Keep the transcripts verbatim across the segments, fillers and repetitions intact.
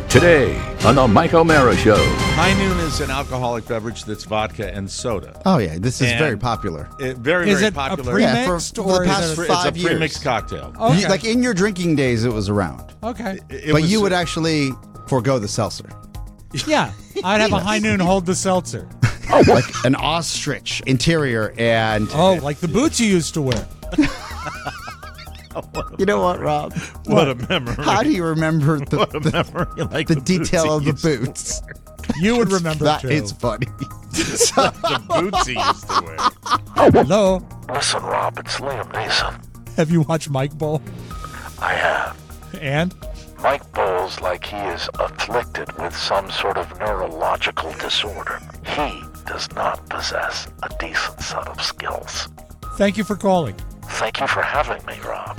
Today on the Mike O'Mara Show. High Noon is an alcoholic beverage that's vodka and soda. Oh, yeah. This is And very popular. It, very, Is very it a popular. pre- Yeah, for, Premixed, for or the is past it a- It's a five years. pre-mixed cocktail. Okay. You- like in your drinking days, it was around. Okay. It- it but was- you would actually forego the seltzer. Yeah. I'd have a High Noon hold the seltzer. Like an ostrich interior and... Oh, like the boots you used to wear. You know what, Rob? What a memory. How do you remember the, What a the, memory. Like the the boots detail he of the used to boots? You would remember That too. is funny. The boots he used to wear. Hello. Listen, Rob, it's Liam Neeson. Have you watched Mike Bowl? I have. And? Mike bowls like he is afflicted with some sort of neurological disorder. He does not possess a decent set of skills. Thank you for calling. Thank you for having me, Rob.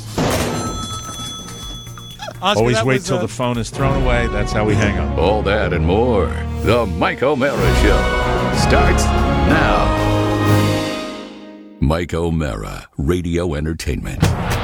Oscar, Always that wait was, till uh, the phone is thrown away. That's how we hang up. All that and more. The Mike O'Mara Show starts now. Mike O'Mara, Radio Entertainment.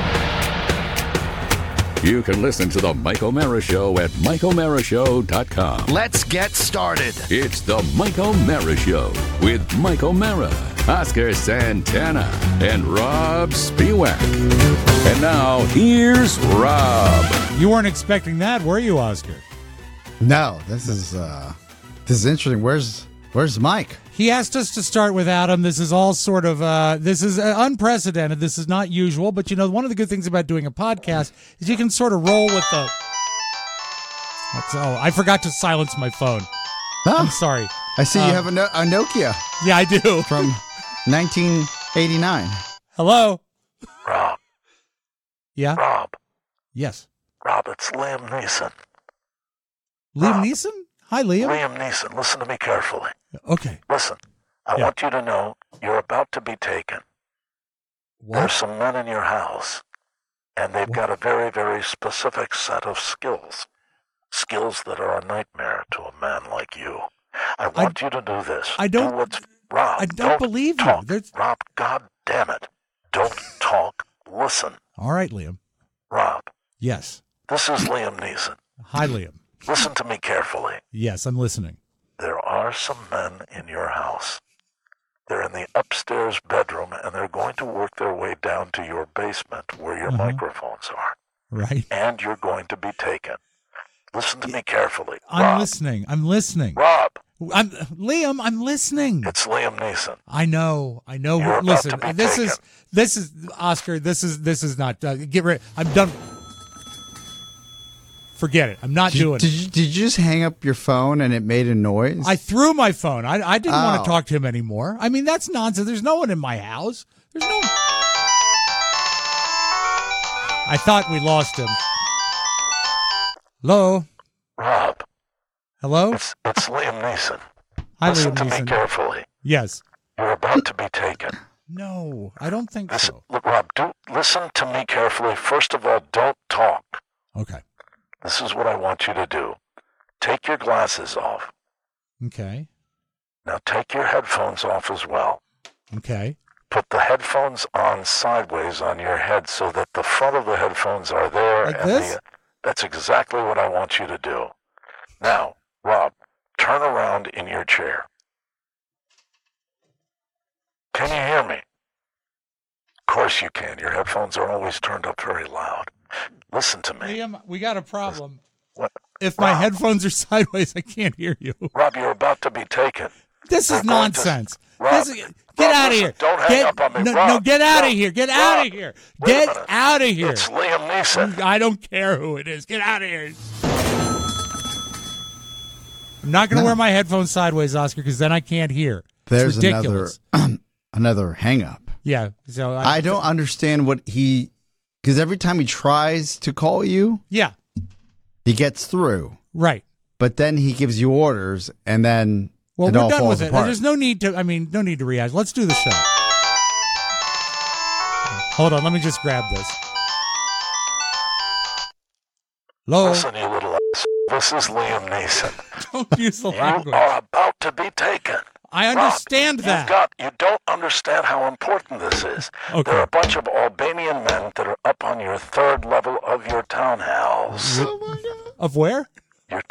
You can listen to the Mike O'Mara Show at mike o'mara show dot com. Let's get started. It's the Mike O'Mara Show with Mike O'Mara, Oscar Santana, and Rob Spiewak. And now, here's Rob. You weren't expecting that, were you, Oscar? No, this is uh, this is interesting. Where's Where's Mike? He asked us to start with Adam. This is all sort of, uh, this is uh, unprecedented. This is not usual. But, you know, one of the good things about doing a podcast is you can sort of roll with the... That's, oh, I forgot to silence my phone. I'm Oh, sorry. I see you Um, have a, no- a Nokia Yeah, I do. from nineteen eighty-nine. Hello? Rob, Yeah? Rob, Yes. Rob, it's Liam Neeson. Liam Neeson? Hi, Liam. Liam Neeson, listen to me carefully. Okay. Listen, I Yeah. want you to know you're about to be taken. There's What? some men in your house, and they've got a very, very specific set of skills. Skills that are a nightmare to a man like you. I want you to do this. I don't- Do what's, Rob, I don't believe you. talk. There's- Rob, God damn it. Don't talk. Listen. All right, Liam. Rob, Yes. this is Liam Neeson. Hi, Liam. Listen to me carefully. Yes, I'm listening. There are some men in your house. They're in the upstairs bedroom, and they're going to work their way down to your basement where your Uh-huh. microphones are. Right? And you're going to be taken. Listen to me carefully. I'm Rob, listening. I'm listening. Rob, I'm Liam, I'm listening. it's Liam Neeson. I know. I know. You're about Listen, to be this taken. is this is Oscar. This is this is not. Uh, get rid. I'm done. Forget it. I'm not Did, doing did, it. you, did you just hang up your phone and it made a noise? I threw my phone. I I didn't want Oh. to talk to him anymore. I mean, that's nonsense. There's no one in my house. There's no. I thought we lost him. Hello. Rob, Hello. it's, it's Liam Neeson. Hi, Listen Liam to me Neeson. carefully. Yes. You're about to be taken. No, I don't think Listen, so. look, Rob, do, listen to me carefully. First of all, don't talk. Okay. This is what I want you to do. Take your glasses off. Okay. Now take your headphones off as well. Okay. Put the headphones on sideways on your head so that the front of the headphones are there. Like and this? The, that's exactly what I want you to do. Now, Rob, turn around in your chair. Can you hear me? Of course you can. Your headphones are always turned up very loud. Listen to me. Liam, we got a problem. What? If my Rob. headphones are sideways, I can't hear you. Rob, you're about to be taken. This We're is going to- nonsense. Rob, This is- get Rob, out of listen, here. don't hang Get, up on me. no, Rob, no, get out no. of here. Get Rob, out of here. wait a Get minute. out of here. It's Liam Neeson. I don't care who it is. Get out of here. I'm not going to No. wear my headphones sideways, Oscar, because then I can't hear. There's it's ridiculous. another another hang up. Yeah. So I, I don't understand what he, because every time he tries to call you, Yeah. he gets through, Right. but then he gives you orders, and then Well, it we're all done falls with it. apart. There's no need to. I mean, no need to react. Let's do the show. Hold on. Let me just grab this. Hello. Listen, you little ass. This is Liam Neeson. Don't use the You language. are about to be taken. I understand Rob, that. You've got, you don't understand how important this is. Okay. There are a bunch of Albanian men that are up on your third level of your townhouse. Of where? Your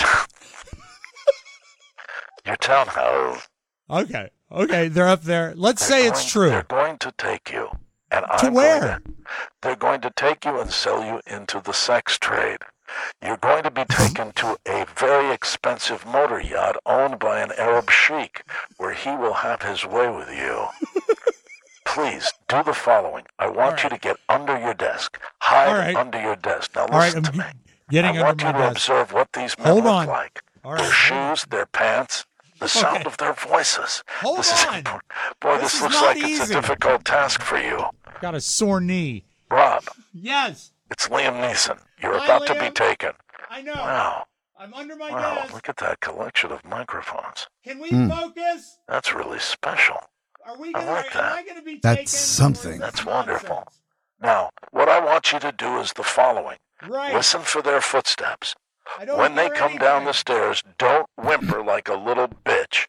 Your townhouse. Okay. Okay, they're up there. Let's They're say it's going- true. They're going to take you. And To I'm where? Going to, they're going to take you and sell you into the sex trade. You're going to be taken to a very expensive motor yacht owned by an Arab sheik, where he will have his way with you. Please do the following. I want you to get under your desk. Hide All right. under your desk. Now All right, listen I'm to me. getting I want under you my to desk. observe what these men Hold look on. like. All Their right, shoes, their pants, the sound Okay. of their voices. Hold this is on. important. Boy, This this, is looks not like it's easy. a difficult task for you. Got a sore knee. Rob, Yes, it's Liam Neeson. You're Hi, about to be Liam. taken. I know. Wow. I'm under my Wow, desk. look at that collection of microphones. Can we Hmm. focus? That's really special. Are we I gonna, like am that. I going to be That's taken? something. or is That's this wonderful. nonsense? Now, what I want you to do is the following. Right. Listen for their footsteps. I don't When they hear come down anything. the stairs, don't whimper like a little bitch.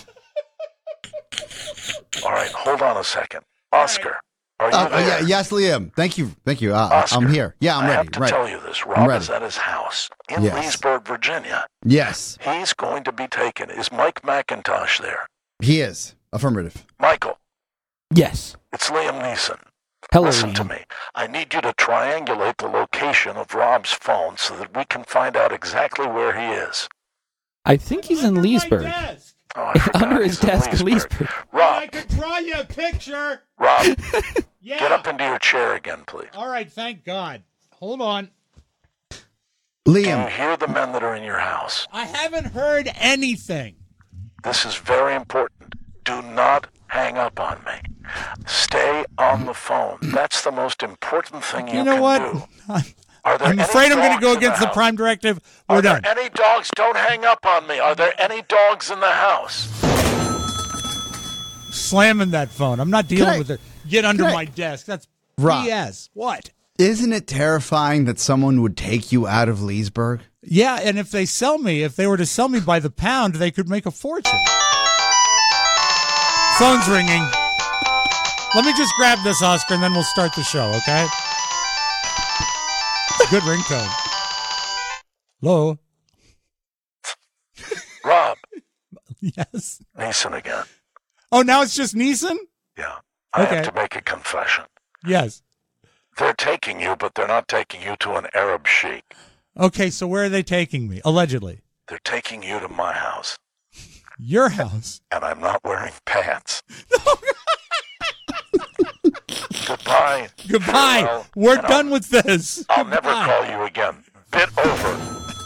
All right, hold on a second. Oscar, are you Uh, there? yeah, yes, Liam. Thank you. Thank you. Uh, Oscar, I'm here. Yeah, I'm I ready. have to right. tell you this. I'm Rob ready. is at his house in Yes. Leesburg, Virginia. Yes, He's going to be taken. Is Mike McIntosh there? he is. Affirmative. Michael, Yes. it's Liam Neeson. Hello, Listen to Liam. me. I need you to triangulate the location of Rob's phone so that we can find out exactly where he is. I think he's in Under my Leesburg. desk. Oh, I forgot Under he's his in desk in Leesburg. Leesburg. I Rob, could draw you a picture. Rob, Yeah. get up into your chair again, please. All right, thank God. Hold on. Do you Liam, hear the men that are in your house? I haven't heard anything. This is very important. Do not hang up on me. Stay on the phone. That's the most important thing you, You know can what? do. I'm Are there any afraid I'm going to dogs go in against the house? Prime Directive. We're Are done. there any dogs? Don't hang up on me. Are there any dogs in the house? Slamming that phone. I'm not dealing Can I- with it. Get under can I- my desk. That's Rob. B S. What? isn't it terrifying that someone would take you out of Leesburg? Yeah, and if they sell me, if they were to sell me by the pound, they could make a fortune. Phone's ringing. Let me just grab this, Oscar, and then we'll start the show, okay? Good ringtone. Hello? Rob, Yes. Neeson again. Oh, now it's just Neeson? Yeah. I Okay. have to make a confession. Yes. They're taking you, but they're not taking you to an Arab sheik. Okay, so where are they taking me? Allegedly. They're taking you to my house, Your house. and I'm not wearing pants. Goodbye. Goodbye. Farewell, We're and done I'll, with this. I'll Goodbye. never call you again. Bit over.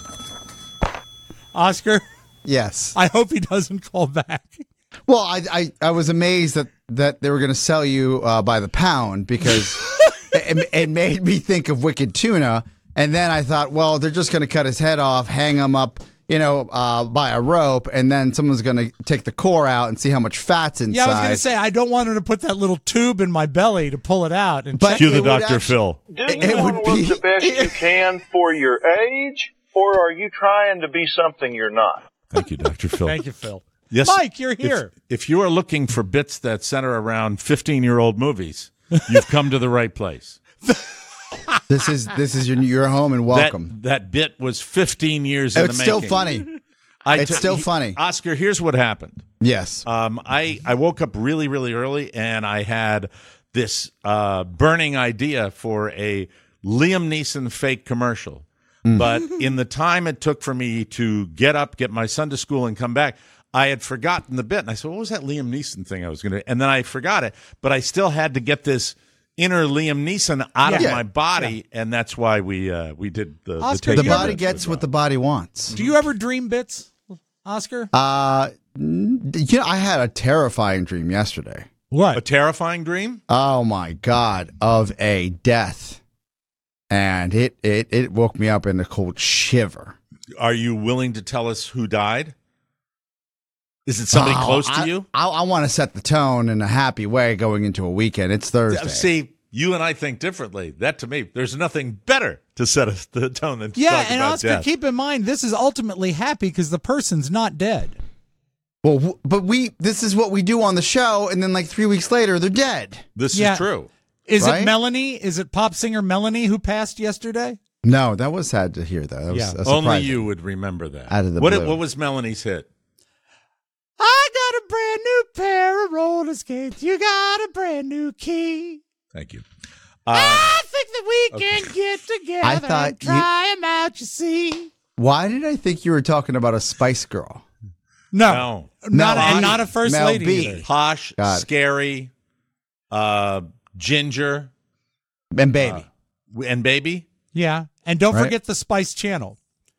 Oscar, Yes. I hope he doesn't call back. Well, I I, I was amazed that, that they were going to sell you uh, by the pound because it, it made me think of Wicked Tuna. And then I thought, well, they're just going to cut his head off, hang him up, you know, uh, by a rope, and then someone's going to take the core out and see how much fat's inside. Yeah, I was going to say, I don't want him to put that little tube in my belly to pull it out. And But check Cue it the would Doctor actu- Phil. Do It- you it want would to look be- the best you can for your age, or are you trying to be something you're not? Thank you, Doctor Phil. Thank you, Phil. Yes, Mike, you're if- here. If, you are looking for bits that center around fifteen-year-old movies, you've come to the right place. This is this is your your home and welcome. That, that bit was fifteen years in It's the still making. funny. I It's t- still funny. Oscar, here's what happened. Yes. Um, I, I woke up really, really early, and I had this uh, burning idea for a Liam Neeson fake commercial. Mm. But in the time it took for me to get up, get my son to school, and come back, I had forgotten the bit. And I said, what was that Liam Neeson thing I was going to – and then I forgot it. But I still had to get this inner Liam Neeson out of Yeah. my body, and that's why we uh, we did the, the Oscar, take the do you body ever- gets what the body wants. Do you ever dream bits, Oscar? Uh, n- you know, I had a terrifying dream yesterday. A What? terrifying dream? Oh my God, of a death, and it it it woke me up in a cold shiver. Are you willing to tell us who died? Is it somebody Oh, close to I, you? I, I want to set the tone in a happy way going into a weekend. It's Thursday. See, you and I think differently. That to me, there's nothing better to set a, the tone than to Yeah, talk and about Oscar, death. keep in mind, this is ultimately happy because the person's not dead. Well, w- but we this is what we do on the show, and then like three weeks later, they're dead. This Yeah. is true. Is Right? it Melanie? Is it pop singer Melanie who passed yesterday? No, that was sad to hear. That, that was Yeah. a Only surprise. you would remember that. Out of the what, blue. what was Melanie's hit? brand new pair of roller skates. You got a brand new key. Thank you. Um, I think that we okay. can get together I thought and try them out, you see. Why did I think you were talking about a Spice Girl? No. No. Not, Mel and B. not a first Mel lady B. either. Posh, Got it. scary, uh, ginger, And Baby. uh, and baby. Yeah. And don't Right. forget the Spice Channel.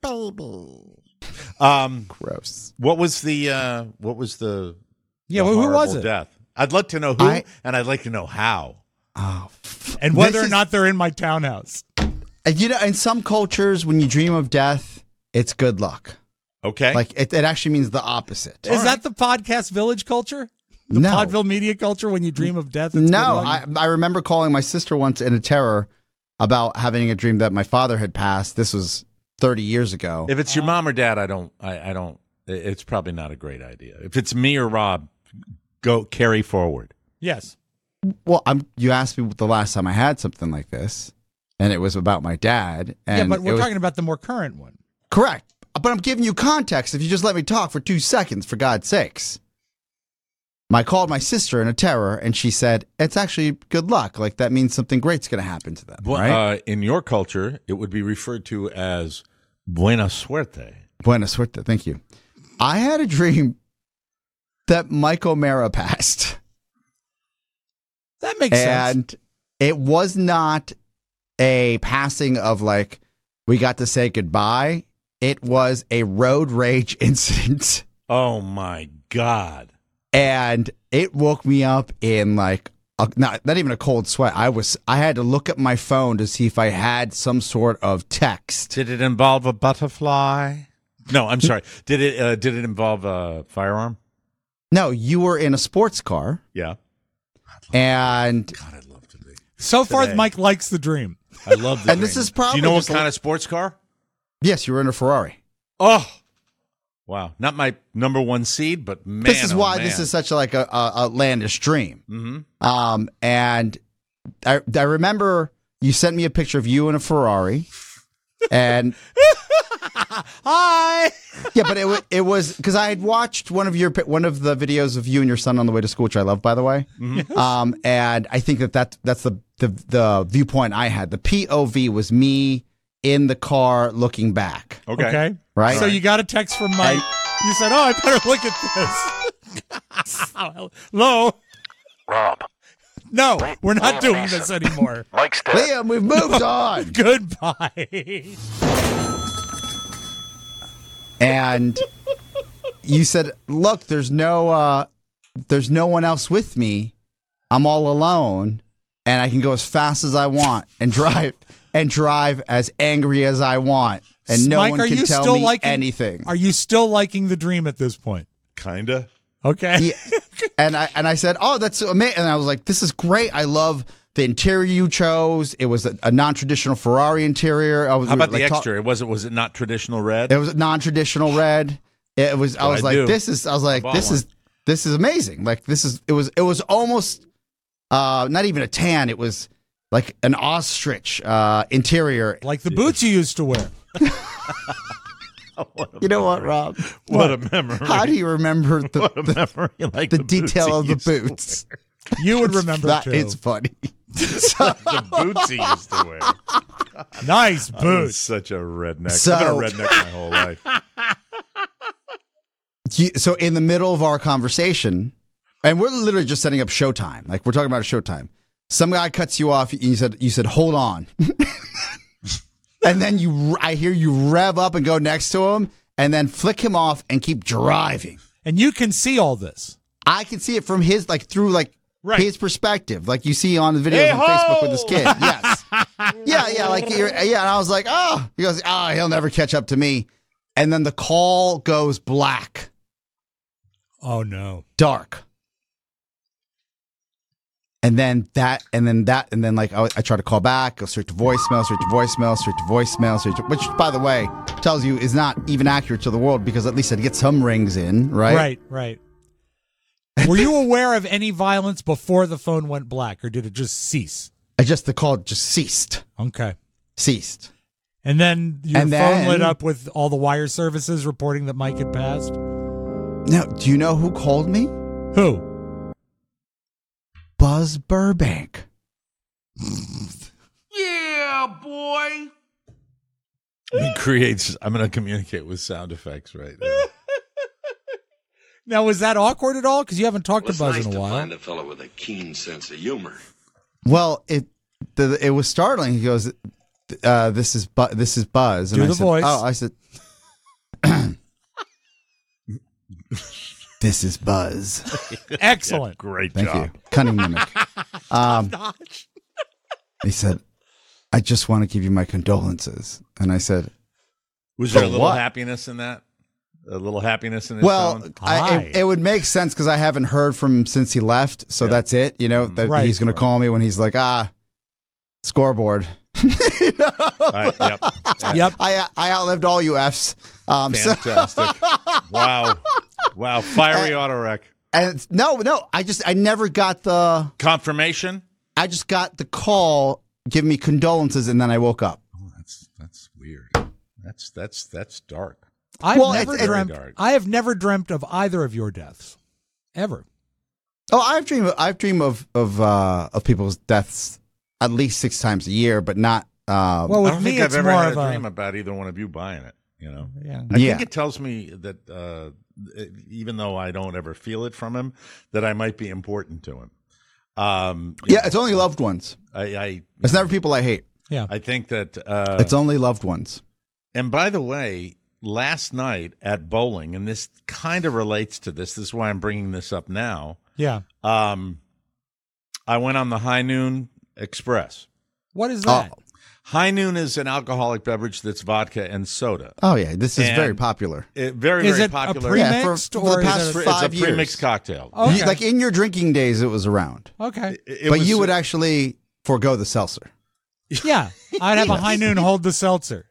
Um, Gross. what was the uh, what was the Yeah, the well, who was horrible it? Death. I'd like to know who, I- and I'd like to know how. Oh. And whether This or is- not they're in my townhouse. And, you know, in some cultures, when you dream of death, it's good luck. Okay, Like it, it actually means the opposite. Is that the podcast village culture? The No. Podville media culture when you dream of death? It's No, good luck? I, I remember calling my sister once in a terror about having a dream that my father had passed. This was thirty years ago. if it's your mom or dad, I don't, I, I don't. It's probably not a great idea. If it's me or Rob, go carry forward. Yes. Well, I'm, you asked me the last time I had something like this, and it was about my dad. And Yeah, but it we're was- talking about the more current one. correct. But I'm giving you context. If you just let me talk for two seconds, for God's sakes. I called my sister in a terror, and she said, "It's actually good luck. Like that means something great's going to happen to them." Well, right? uh, in your culture, it would be referred to as buena suerte. Buena suerte. Thank you. I had a dream that Mike O'Mara passed. That makes sense. And it was not a passing of like, we got to say goodbye. It was a road rage incident. Oh my God! And it woke me up in like, a, not, not even a cold sweat. I was, I had to look at my phone to see if I had some sort of text. Did it involve a butterfly? No, I'm sorry. Did it? Uh, did it involve a firearm? No, you were in a sports car Yeah. and, God, I'd love to be. So far, Today. Mike likes the dream. I love the and this dream. is probably, Do you know what just kind a- of sports car? yes, you were in a Ferrari. Oh, wow! Not my number one seed, but man, This is oh, why man. this is such a, like a, a outlandish dream. Mm-hmm. Um, and I, I remember you sent me a picture of you in a Ferrari, and Hi. yeah, but it wa- it was because I had watched one of your pi- one of the videos of you and your son on the way to school, which I love, by the way. Mm-hmm. Um, and I think that, that that's the, the the viewpoint I had. The P O V was me in the car looking back. Okay. Okay. Right. So you got a text from Mike. You said, "Oh, I better look at this." Hello. Rob, No, we're not Liam doing Neeson. this anymore. Mike's dead. Liam, we've moved on. Goodbye. And you said, "Look, there's no, uh, there's no one else with me. I'm all alone, and I can go as fast as I want and drive and drive as angry as I want, and no Mike, one are can you tell still me liking, anything." Are you still liking the dream at this point? Kinda. Okay. Yeah. and I and I said, "Oh, that's amazing!" And I was like, "This is great. I love the interior you chose. It was a, a non-traditional Ferrari interior. I was, How we were, about the like, talk- exterior? Was it was it not traditional red? It was a non-traditional red. It was. I What was I like, do. this is. I was like, bought this one. is. This is amazing. Like this is. It was. It was almost. Uh, not even a tan. It was like an ostrich uh, interior. Like the boots you used to wear. You know what, Rob? What a memory! How do you remember the what a the, memory! Like the the boots detail he of the used to boots? You would remember That too. is funny. wear. The boots he used to wear. Nice I was boots. such a redneck. So- I've been a redneck my whole life. You- so in the middle of our conversation, and we're literally just setting up showtime. Like we're talking about a showtime. Some guy cuts you off. And you said, "You said hold on," and then you, I hear you rev up and go next to him, and then flick him off and keep driving. And you can see all this. I can see it from his like through like Right. his perspective, like you see on the videos on Facebook with this kid. Yes, yeah, yeah, like you're, yeah. And I was like, oh, he goes, oh, he'll never catch up to me. And then the call goes black, Oh no. dark. And then that, and then that, and then like I, I try to call back, go straight to voicemail, straight to voicemail, straight to voicemail, straight to, which, by the way, tells you is not even accurate to the world because at least I'd get some rings in, right? Right, right. Were you aware of any violence before the phone went black, or did it just cease? I just the call just ceased, Okay. ceased. And then your And phone then- lit up with all the wire services reporting that Mike had passed? Now, do you know who called me? Who? Buzz Burbank. Yeah, boy. He creates. I'm going to communicate with sound effects right now. Now, was that awkward at all? Because you haven't talked Well, to Buzz it's nice in a to while. find a fellow with a keen sense of humor. Well, it the, it was startling. He goes, uh, "This is Bu- this is Buzz." And Do I the said, voice. Oh, I said, "This is Buzz." Excellent. Great Thank job. you, cunning mimic. Um, he said, "I just want to give you my condolences." And I said, Was there For a little what? happiness in that? A little happiness in his "Well, tone? I, Hi. it, it would make sense because I haven't heard from him since he left. So Yeah. that's it. You know that Right. he's going to call me when he's like, ah, scoreboard." Right, yep. Yep. I I outlived all you Fs. Um, so, Fantastic. Wow. Wow. Fiery autorec. and it's- no, no, I just I never got the Confirmation? I just got the call, give me condolences, and then I woke up. Oh, that's that's weird. That's that's that's dark. I've Well, never it's- dreamt. Very dark. I have never dreamt of either of your deaths, ever. Oh, I've dreamed I've dreamed of of uh, of people's deaths at least six times a year, but not. Um, Well, I with don't me, think I've it's ever more had of a a. dream about either one of you buying it. You know, Yeah. I Yeah. think it tells me that uh, even though I don't ever feel it from him, that I might be important to him. Um, yeah, it's only loved ones. I I, It's never people I hate. Yeah. I think that. Uh, It's only loved ones. And by the way, last night at bowling, and this kind of relates to this. This is why I'm bringing this up now. Yeah. Um, I went on the High Noon Express. What is that? Oh, High Noon is an alcoholic beverage that's vodka and soda. oh yeah, this is And- very popular. It, very, Is very it a popular. pre- Yeah, for, Pre-mixed, for or the is past it a- it's five a years. premixed cocktail. Okay. You- like in your drinking days, it was around, Okay. It- it but was- you would actually forego the seltzer. Yeah. I'd have a High Noon hold the seltzer.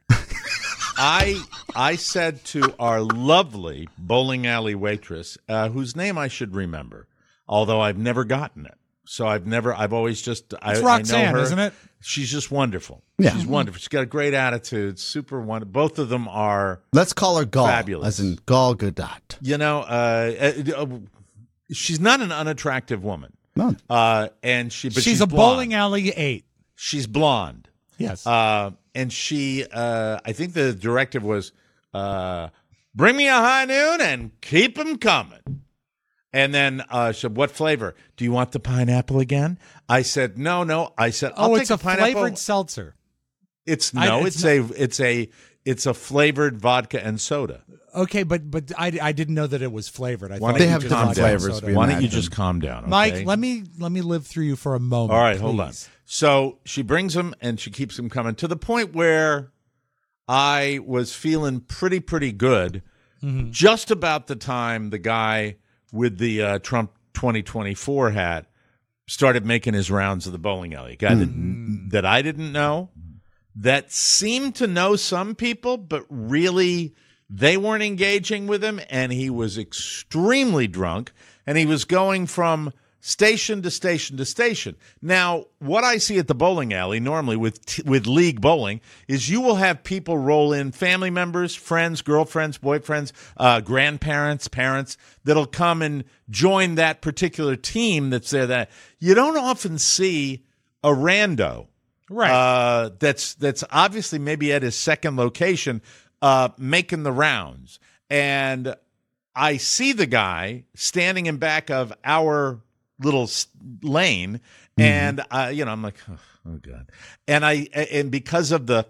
I I said to our lovely bowling alley waitress, uh, whose name I should remember, although I've never gotten it. So I've never. I've always just. I, It's I Roxanne, know her. isn't it? She's just wonderful. Yeah. She's wonderful. She's got a great attitude. Super wonderful. Both of them are. Let's call her Gal, Fabulous. as in Gal Gadot. You know, uh, uh, uh, she's not an unattractive woman. No, Uh, and she. But she's, she's, a blonde. bowling alley eight. She's blonde. Yes. Uh, and she, uh, I think the directive was, uh, bring me a High Noon and keep them coming. And then uh, she said, what flavor? Do you want the pineapple again? I said, no, no. I said, I'll oh, take it's a pineapple. flavored seltzer. It's I- no, it's it's, a, it's a, it's a flavored vodka and soda. Okay, but but I, I didn't know that it was flavored. I Why thought don't They you have just different calm down? flavors, Soda. we Why don't you imagine. just calm down, okay? Mike, let me let me live through you for a moment. All right, hold on. please. So she brings them and she keeps them coming to the point where I was feeling pretty, pretty good. Mm-hmm. Just about the time the guy with the uh, Trump twenty twenty-four hat started making his rounds of the bowling alley. A guy Mm. that, that I didn't know, that seemed to know some people, but really they weren't engaging with him. And he was extremely drunk. And he was going from station to station to station. Now, what I see at the bowling alley normally with t- with league bowling is you will have people roll in, family members, friends, girlfriends, boyfriends, uh, grandparents, parents, that'll come and join that particular team that's there. That you don't often see a rando, Right. Uh, that's that's obviously maybe at his second location, uh, making the rounds, and I see the guy standing in back of our little s- lane, and uh, you know, I'm like, oh, oh god, and I and because of the,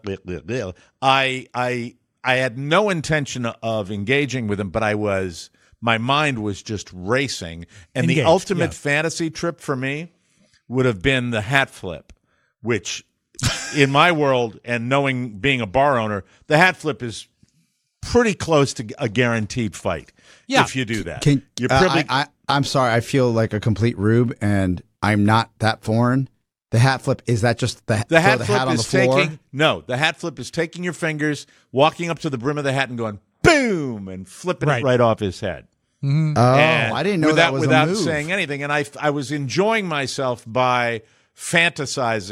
I I I had no intention of engaging with him, but I was, my mind was just racing, and Engaged, the ultimate yeah. fantasy trip for me would have been the hat flip, which in my world and knowing being a bar owner, the hat flip is pretty close to a guaranteed fight. Yeah. If you do that, Can, you're uh, probably I, I, I'm sorry. I feel like a complete rube, and I'm not that foreign. The hat flip, is that just the, the throw hat the flip hat on is the floor? taking no. The hat flip is taking your fingers, walking up to the brim of the hat, and going boom, and flipping Right. it right off his head. Oh, And I didn't know without, that was without a move. saying anything. And I, I was enjoying myself by fantasizing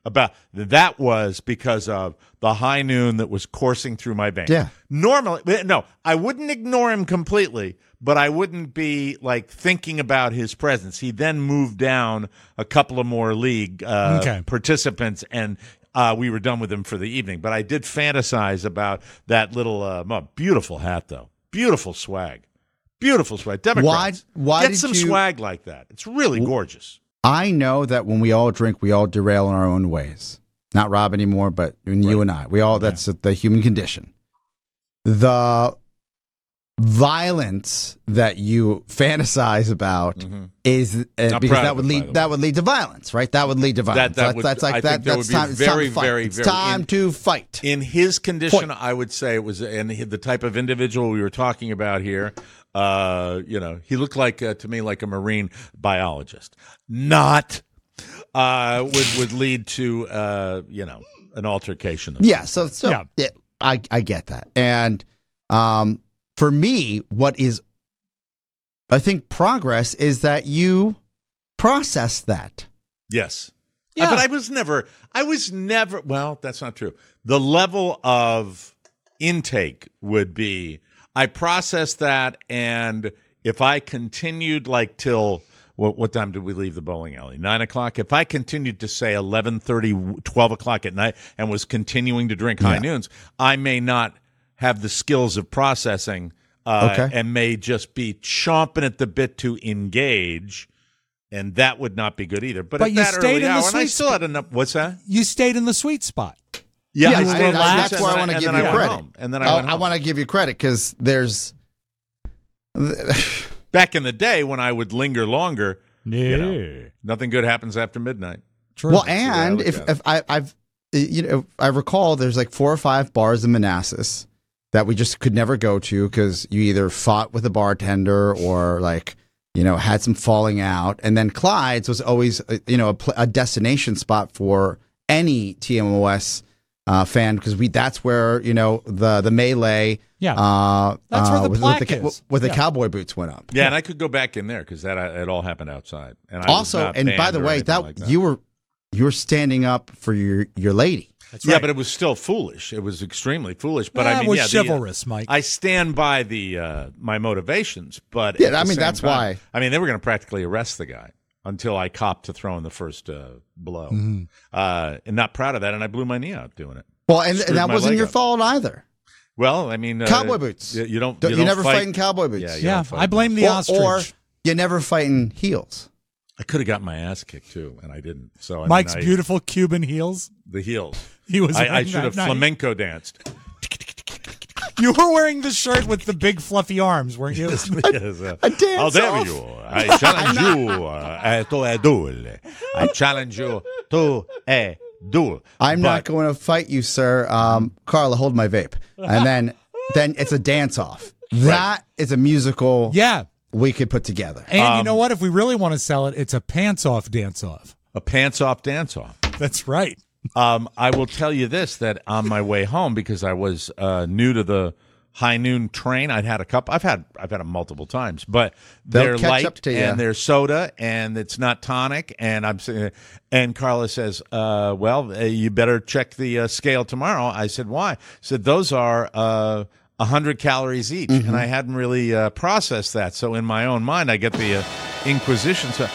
About that was because of the high noon that was coursing through my veins. Yeah. Normally, no, I wouldn't ignore him completely, but I wouldn't be like thinking about his presence. He then moved down a couple of more league uh, Okay. participants, and uh, we were done with him for the evening. But I did fantasize about that little uh, oh, beautiful hat, though. Beautiful swag. Beautiful swag. Democrats, Why- why get did some you- swag like that. It's really gorgeous. I know that when we all drink, we all derail in our own ways. Not Rob anymore, but you and I. We all, that's the human condition. The violence that you fantasize about Mm-hmm. is uh, Not because proud that of would it, by lead the that way. would lead to violence, right? That would lead to violence. that that's, would- that's like I that. think there That's would be time. It's very, time to fight. very, it's very- time in- to fight. In his condition, Point. I would say it was, and he- the type of individual we were talking about here, uh, you know, he looked like, uh, to me, like a marine biologist. Not uh, would would lead to, uh, you know, an altercation. Of Yeah, so so Yeah. yeah, I I get that. And um for me, what is I think progress is that you process that. Yes. Yeah. Uh, but I was never, I was never, well, that's not true. The level of intake would be, I processed that, and if I continued like till, what, what time did we leave the bowling alley? Nine o'clock? If I continued to say eleven thirty, twelve o'clock at night and was continuing to drink high Yeah. noons, I may not have the skills of processing uh, Okay. and may just be chomping at the bit to engage. And that would not be good either. But, But at you that stayed early in the hour, and I sweet still spot. had enough. What's that? You stayed in the sweet spot. Yeah, You I- were I- I- relaxed. that's why I And want to then- give and you then I went credit. home. And then I I, went I home. want to give you credit because there's Back in the day when I would linger longer, Yeah. you know, nothing good happens after midnight. True. well, the way I and look if at it. if I, I've you know I recall there's like four or five bars in Manassas that we just could never go to because you either fought with a bartender or like you know had some falling out, and then Clyde's was always uh, you know a, pl- a destination spot for any T M O S uh, fan because we that's where you know the the melee Yeah. uh, That's where uh, the with, plaque with the, is. with the Yeah. cowboy boots went up. Yeah, and I could go back in there because that uh, it all happened outside. And I was Also, not and by banned the or way, anything that, like that you were you were standing up for your your lady. That's yeah, right. but it was still foolish. It was extremely foolish. But That I mean, was yeah, the, uh, chivalrous, Mike. I stand by the uh, my motivations, but Yeah, at I the mean, same that's time- why- I mean, they were going to practically arrest the guy until I copped to throwing the first uh, blow, Mm-hmm. uh, and not proud of that. And I blew my knee out doing it. Well, and, Screwed and that my wasn't leg your up. fault either. Well, I mean, uh, Cowboy boots. You, you don't. Don't- you, you don't never fight, fight in cowboy boots. Yeah, you yeah, don't fight I blame the or, ostrich. or you never fight in heels. I could have got my ass kicked too, and I didn't. So I mean, Mike's I- beautiful Cuban heels. the heels. He was. I, I wearing should that have night. flamenco danced. You were wearing the shirt with the big fluffy arms, weren't you? Yes, uh, a dance I'll dare off. you. I challenge you uh, to a duel. I challenge you to a duel. I'm not But- going to fight you, sir. Um, Carla, hold my vape, and then then it's a dance off. That is a musical. Yeah. we could put together. And Um, you know what? If we really want to sell it, it's a pants off dance off. a pants off dance off. That's right. Um, I will tell you this: that on my way home, because I was uh, new to the high noon train, I'd had a couple. I've had I've had them multiple times, but They'll they're catch light up to ya. and they're soda and it's not tonic. And I'm saying, and Carla says, uh, "Well, uh, you better check the uh, scale tomorrow." I said, "Why?" She said, "Those are." Uh, one hundred calories each, Mm-hmm. and I hadn't really uh, processed that. So in my own mind, I get the uh, Inquisition. So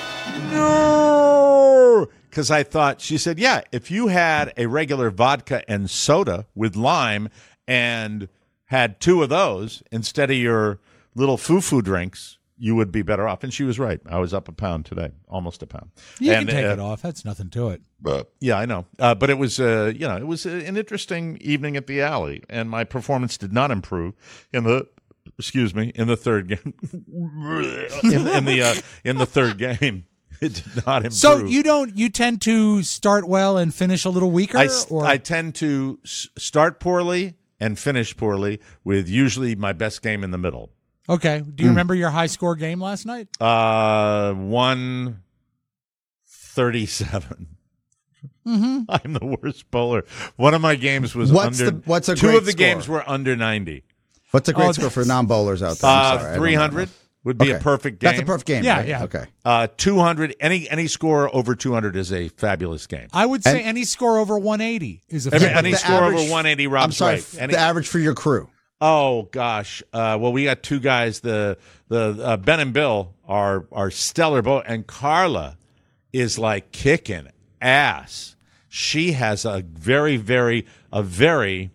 no, because I thought, she said, yeah, if you had a regular vodka and soda with lime and had two of those instead of your little foo-foo drinks, you would be better off. And she was right. I was up a pound today, almost a pound. You and, can take uh, it off. That's nothing to it. Yeah, I know. Uh, but it was, uh, you know, it was an interesting evening at the alley, and my performance did not improve in the, excuse me, in the third game. in, in the uh, in the third game, it did not improve. So you don't. You tend to start well and finish a little weaker. I, s- or I tend to s- start poorly and finish poorly, with usually my best game in the middle. okay. Do you remember your high score game last night? Uh, one thirty-seven. Mm-hmm. I'm the worst bowler. One of my games was What's under. the- what's a two great of the score? games were under ninety. What's a great Oh, score for non bowlers out there? I'm sorry, I Uh, don't three know. hundred. would be Okay. a perfect game. That's a perfect game. Yeah, right? yeah. Okay. Uh, two hundred, any any score over two hundred is a fabulous game. I would say And- any score over one eighty is a Every, fair- any the score average- over one eighty, Rob's I'm sorry. right. f- Any- the average for your crew. oh gosh, uh, well we got two guys. The the uh, Ben and Bill are are stellar both, and Carla is like kicking ass. She has a very very a very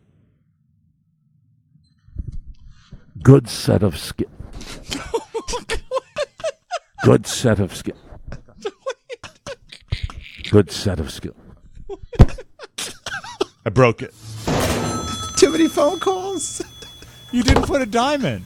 Good set of skills. Good set of skills. Good set of skills. I broke it. Too many phone calls. You didn't put a dime in.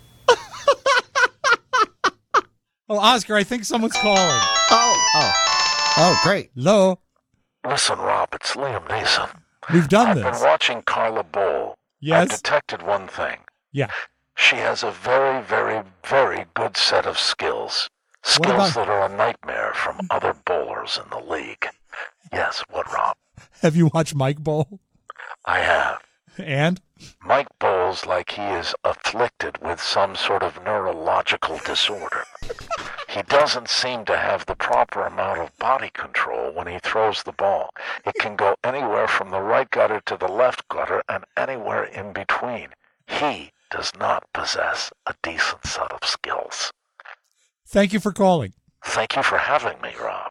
Oh, Oscar, I think someone's calling. Oh, oh, oh, great. Hello. Listen, Rob, it's Liam Neeson. We've done I've this. been watching Carla Bowl. Yes? I've detected one thing. Yeah. She has a very, very, very good set of skills. What Skills about- that are a nightmare from other bowlers in the league. Yes, what, Rob? Have you watched Mike Bowl? I have. And? Mike bowls like he is afflicted with some sort of neurological disorder. He doesn't seem to have the proper amount of body control when he throws the ball. It can go anywhere from the right gutter to the left gutter and anywhere in between. He does not possess a decent set of skills. Thank you for calling. Thank you for having me, Rob.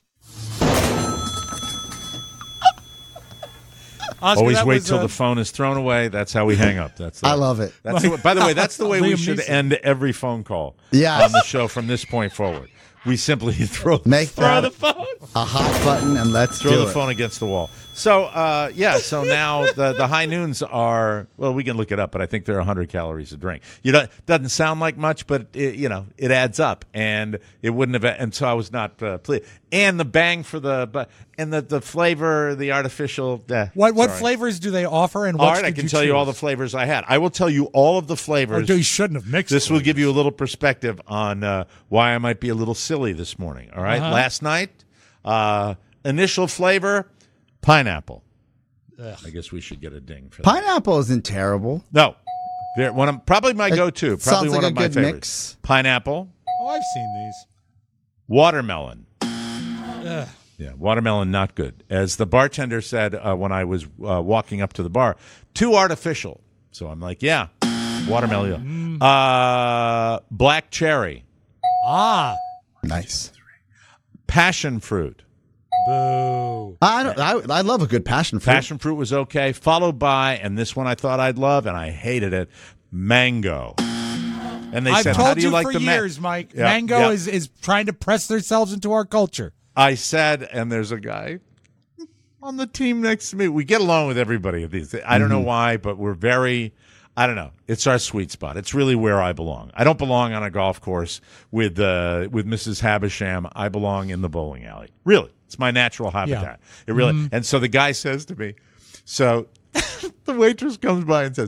Oscar, Always that wait was, till uh, the phone is thrown away. That's how we hang up. That's the, I love it. That's the, by the way, that's the way we Liam should Neeson. end every phone call Yes. on the show from this point forward. We simply throw Make throw that the phone. a hot button and let's Throw do the it. phone against the wall. So, uh, yeah, so now the, the high noons are, well, we can look it up, but I think they're one hundred calories a drink. You know, doesn't sound like much, but, it, you know, it adds up. And it wouldn't have, and so I was not uh, pleased. And the bang for the, but and the, the flavor, the artificial. Eh, What what sorry. flavors do they offer? And All what right, I did can you tell you all the choose? flavors I had. I will tell you all of the Or flavors. do you shouldn't have mixed This will flavors. give you a little perspective on uh, why I might be a little silly this morning. All right, Uh-huh. last night, uh, initial flavor, pineapple. I guess we should get a ding for that. Pineapple isn't terrible. No, they're one of probably my It go-to. Probably sounds one like of a my good favorites. mix. Pineapple, Oh, I've seen these. watermelon. Ugh. Yeah, watermelon not good. As the bartender said uh, when I was uh, walking up to the bar, too artificial. So I'm like, yeah, watermelon. Uh, black cherry, Ah. Nice. passion fruit. Boo. I don't. I, I love a good passion fruit. Passion fruit was okay, followed by, and this one I thought I'd love, and I hated it, mango. And they I've said, told how do you, you like for the ma-" years, Mike. Yeah, Mango yeah. is, is trying to press themselves into our culture. I said, and there's a guy on the team next to me. We get along with everybody of these. I don't know Mm-hmm. why, but we're very, I don't know. It's our sweet spot. It's really where I belong. I don't belong on a golf course with uh, with Missus Havisham. I belong in the bowling alley. Really. It's my natural habitat. It really. Mm-hmm. And so the guy says to me, so the waitress comes by and says,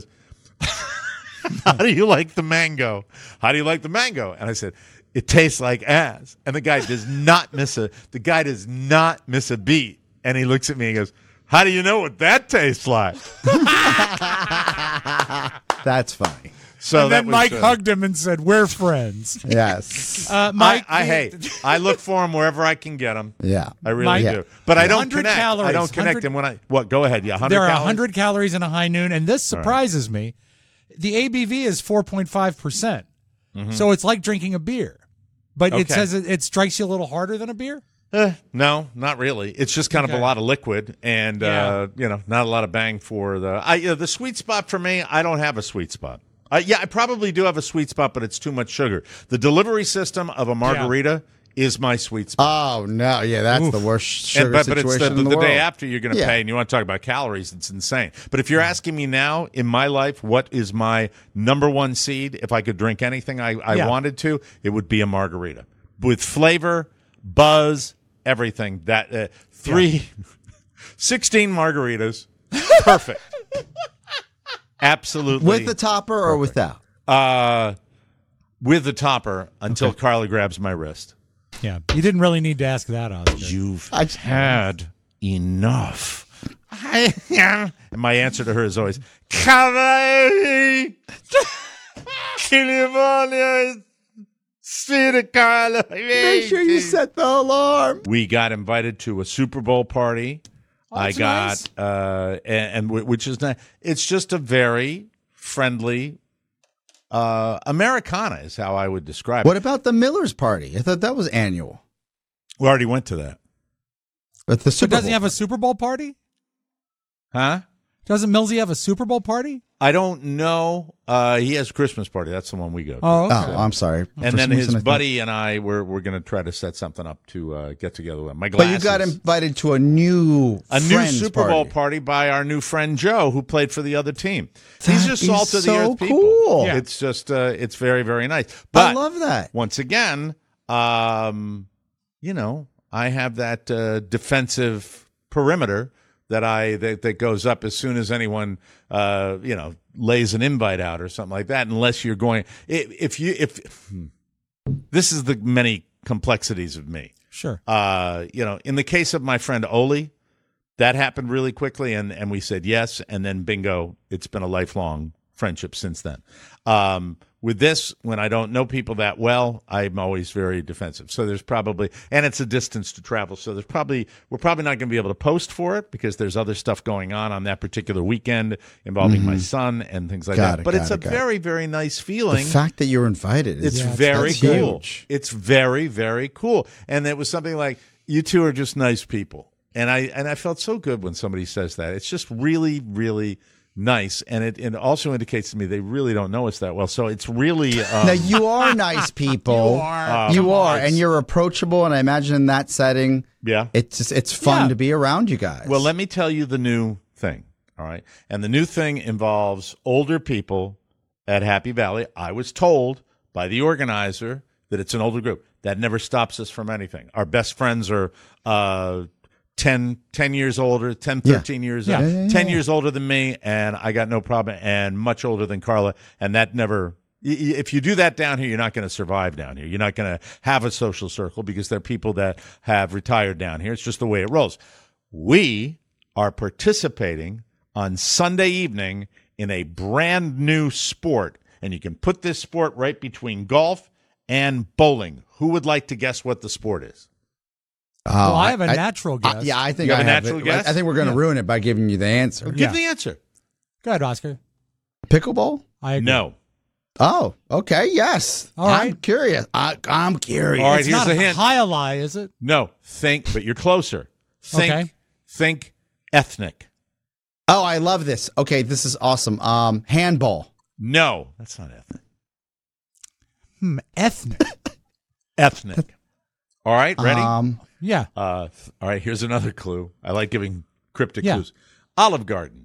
how do you like the mango? How do you like the mango? And I said, it tastes like ass. And the guy does not miss a the guy does not miss a beat. And he looks at me and goes, how do you know what that tastes like? That's funny. So and that then was, Mike uh, hugged him and said, "We're friends." Yes. Uh, Mike, I, I the- hate. I look for them wherever I can get them. Yeah. I really Mike- do. But I don't one hundred connect. I calories, don't connect. one hundred And when I what? Go ahead. Yeah, one hundred there are calories. one hundred calories in a high noon, and this surprises me. The A B V is four point five percent, so it's like drinking a beer, but it Okay. says it, it strikes you a little harder than a beer. Eh, no, not really. It's just kind of Okay. a lot of liquid, and Yeah. uh, you know, not a lot of bang for the. I uh, the sweet spot for me. I don't have a sweet spot. Uh, yeah, I probably do have a sweet spot, but it's too much sugar. The delivery system of a margarita is my sweet spot. Oh no. Yeah, that's the worst sugar And- but, but it's situation the, in the, the world. day after you're going to Yeah. pay, and you want to talk about calories. It's insane. But if you're asking me now in my life, what is my number one seed? If I could drink anything I, I Yeah. wanted to, it would be a margarita with flavor, buzz, everything. That uh, three, sixteen margaritas, perfect. Absolutely With the topper or without? uh, with the topper until Carla grabs my wrist. Yeah, you didn't really need to ask that, Oscar. You've I- had enough. I am. And my answer to her is always, California, Santa Carla. Make sure you set the alarm. We got invited to a Super Bowl party. Oh, I that's got, nice. uh, and, and w- which is not, it's just a very friendly, uh, Americana is how I would describe What it. about the Miller's party? I thought that was annual. We already went to that. But the So Super doesn't he Bowl. have a Super Bowl party? Huh? Doesn't Millsy have a Super Bowl party? I don't know. Uh, he has a Christmas party. That's the one we go to. Oh, okay. Oh, I'm sorry. And For then some his reason I thought- buddy and I were we're going to try to set something up to uh, get together with him. My But glasses. you got invited to a new a new Friends Super Bowl party. party by our new friend Joe, who played for the other team. These That are salt is of the so earth people. cool. Yeah. It's just uh, it's very very nice. But I love that. once again, um, you know, I have that uh, defensive perimeter that I that, that goes up as soon as anyone uh, you know lays an invite out or something like that. Unless you're going, if, if you if hmm, this is the many complexities of me. Sure. Uh, you know, in the case of my friend Oli, that happened really quickly, and and we said yes, and then bingo, it's been a lifelong friendship since then. Um, with this, when I don't know people that well, I'm always very defensive. So there's probably, and it's a distance to travel. So there's probably, we're probably not going to be able to post for it because there's other stuff going on on that particular weekend involving my son and things like Got that. it, But got it's it, a got it. very, very nice The feeling. fact that you're invited is It's Yeah, very that's cool. huge. It's very, very cool. And it was something like, you two are just nice people. And I and I felt so good when somebody says that. It's just really, really nice. And it, it also indicates to me they really don't know us that well. So it's really um, Now you are nice people. You are. You Come are, on. and you're approachable. And I imagine in that setting, yeah. it's just, it's fun Yeah. to be around you guys. Well, let me tell you the new thing. All right. And the new thing involves older people at Happy Valley. I was told by the organizer that it's an older group. That never stops us from anything. Our best friends are uh, ten, ten years older, ten, Yeah. thirteen years, Yeah. uh, Yeah, yeah, ten yeah. years older than me, and I got no problem, and much older than Carla. And that never, y- y- if you do that down here, you're not going to survive down here. You're not going to have a social circle because there are people that have retired down here. It's just the way it rolls. We are participating on Sunday evening in a brand new sport, and you can put this sport right between golf and bowling. Who would like to guess what the sport is? Oh, Well, I have a natural I- guess. yeah, I think You have I a have natural it. guess? I think we're going to Yeah. ruin it by giving you the answer. Give Yeah. the answer. Go ahead, Oscar. Pickleball? I agree. No. Oh, okay. Yes. All I'm right. curious. I, I'm curious. All right, It's here's not a hint. high ally, is it? No. Think, but you're closer. Think, Okay. think ethnic. Oh, I love this. Okay, this is awesome. Um, handball. No, that's not ethnic. Hmm, ethnic. Ethnic. All right, ready? Um, Yeah. uh, th- all right, here's another clue. I like giving cryptic Yeah. clues. Olive Garden.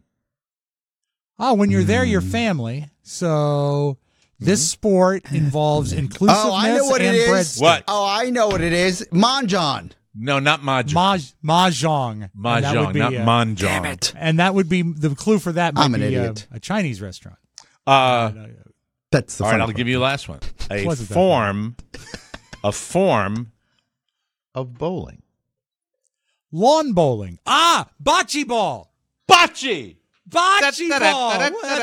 Oh, when you're there, you're Hmm. family. So this sport involves inclusiveness oh, I know what and it is. breadsticks. What? Oh, I know what it is. Manjan. No, not mahjong. Maj- mahjong. And that would Mahjong, be, not uh, manjong. And that would be the clue for that. Might I'm an be, uh, idiot. a Chinese restaurant. Uh, That's the all right, fun I'll part. give you the last one. A Wasn't that form, a form of bowling. Lawn bowling. Ah, bocce ball. Bocce. Bocce ball.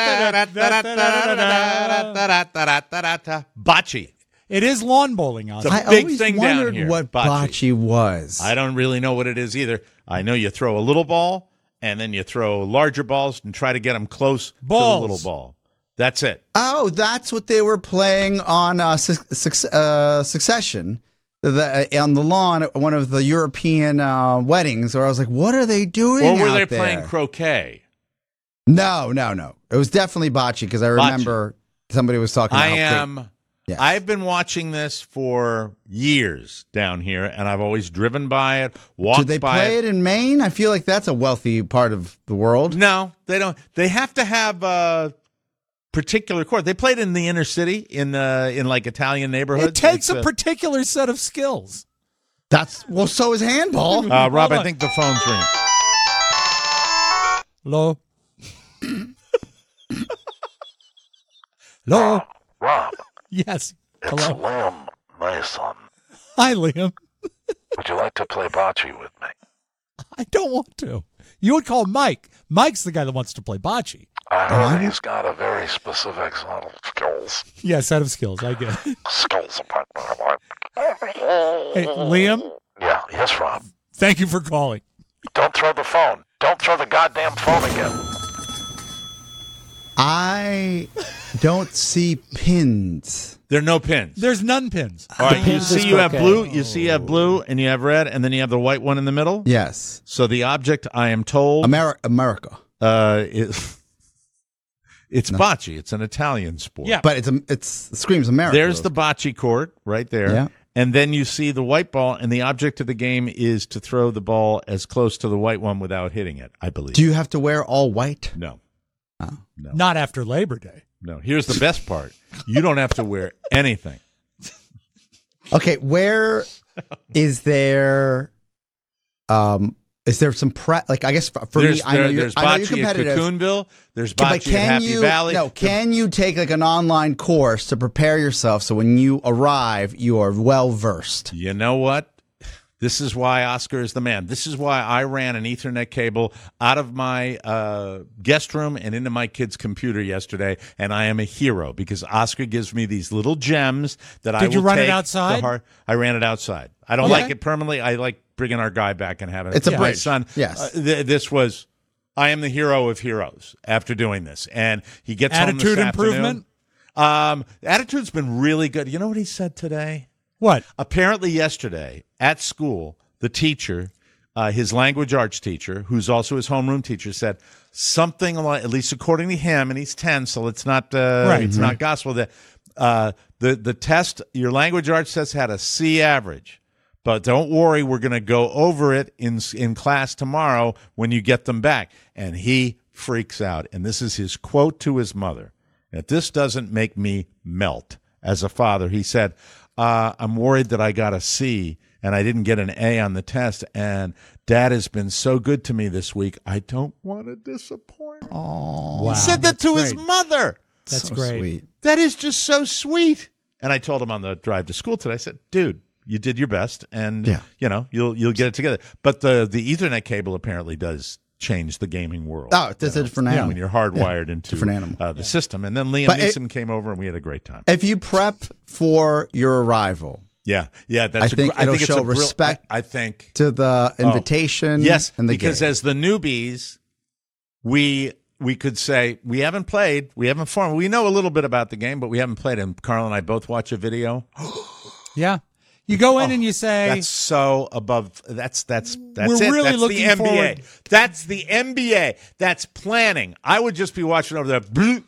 Bocce. It is lawn bowling, Oscar. It's a I big always thing down wondered here, what bocce. bocce was. I don't really know what it is either. I know you throw a little ball, and then you throw larger balls and try to get them close Balls. to the little ball. That's it. Oh, that's what they were playing on uh, su- suc- uh, Succession, the, uh, on the lawn at one of the European uh, weddings. Where I was like, "What are they doing?" Or were out they there? playing croquet? No, no, no. It was definitely bocce because I remember somebody was talking. About I how great- am. Yes. I've been watching this for years down here, and I've always driven by it, walked Do they by play it in Maine? I feel like that's a wealthy part of the world. No, they don't. They have to have a particular court. They played in the inner city in uh, in like Italian neighborhoods. It takes It's, a uh, particular set of skills. That's well. So is handball. Uh, Rob, Hold I on. think the phone's ringing. Hello? Hello? Rob, Yes. it's Hello. Liam Mason. Hi, Liam. Would you like to play bocce with me? I don't want to. You would call Mike. Mike's the guy that wants to play bocce. I heard Uh-huh. he's got a very specific set of skills. Yeah, set of skills. I get it. Skills apart. Hey, Liam, Yeah, yes, Rob. thank you for calling. Don't throw the phone. Don't throw the goddamn phone again. I don't see pins. There are no pins. There's none pins. All right, you pins see is you have okay. blue, you see you have blue, and you have red, and then you have the white one in the middle. Yes. So the object, I am told, Ameri- America. uh, is it's bocce. It's an Italian sport. Yeah. But it's a, it's it screams America. There's the bocce court right there. Yeah. And then you see the white ball, and the object of the game is to throw the ball as close to the white one without hitting it, I believe. Do you have to wear all white? No. No. Not after Labor Day. No. Here's the best part. You don't have to wear anything. Okay, where is there um is there some pre like I guess for, for there's me I know there- you're, there's I know you're bocce at competitive. Cocoonville. There's But bocce at can Happy you Valley. no, can you take like an online course to prepare yourself so when you arrive you are well versed? You know what? This is why Oscar is the man. This is why I ran an Ethernet cable out of my uh, guest room and into my kid's computer yesterday, and I am a hero because Oscar gives me these little gems that I Did will you run it take outside? to heart. I ran it outside. I don't Okay. like it permanently. I like bringing our guy back and having it. It's a my bridge. son. Yes. Uh, th- this was. I am the hero of heroes after doing this, and he gets home Attitude this improvement? afternoon. Um, attitude's been really good. You know what he said today? What? Apparently yesterday at school, the teacher, uh, his language arts teacher, who's also his homeroom teacher, said something like, at least according to him, and he's ten, so it's not uh, Right. it's not gospel. That uh, the the test, your language arts test had a C average, but don't worry, we're going to go over it in in class tomorrow when you get them back. And he freaks out, and this is his quote to his mother. If this doesn't make me melt as a father, he said, uh, "I'm worried that I got a C." And I didn't get an A on the test, and Dad has been so good to me this week. I don't want to disappoint him. Oh, Wow, He said that that's to his great. mother. That's so great. sweet. That is just so sweet. And I told him on the drive to school today, I said, dude, you did your best, and Yeah. you know, you'll you'll get it together. But the, the Ethernet cable apparently does change the gaming world. Oh, it's a different when animal. you're hardwired into different animal. uh, the system. And then Liam But it- Neeson came over, and we had a great time. If you prep for your arrival Yeah, yeah, that's I think a, gr- I it'll think it's show a brill- respect I, I think to the invitation yes, and the because game. as the newbies, we we could say we haven't played, we haven't formed, we know a little bit about the game, but we haven't played. And Carl and I both watch a video. Yeah. You go in and you say, That's so above. That's that's that's We're it. really that's looking the N B A. forward- That's the N B A. That's planning. I would just be watching over there.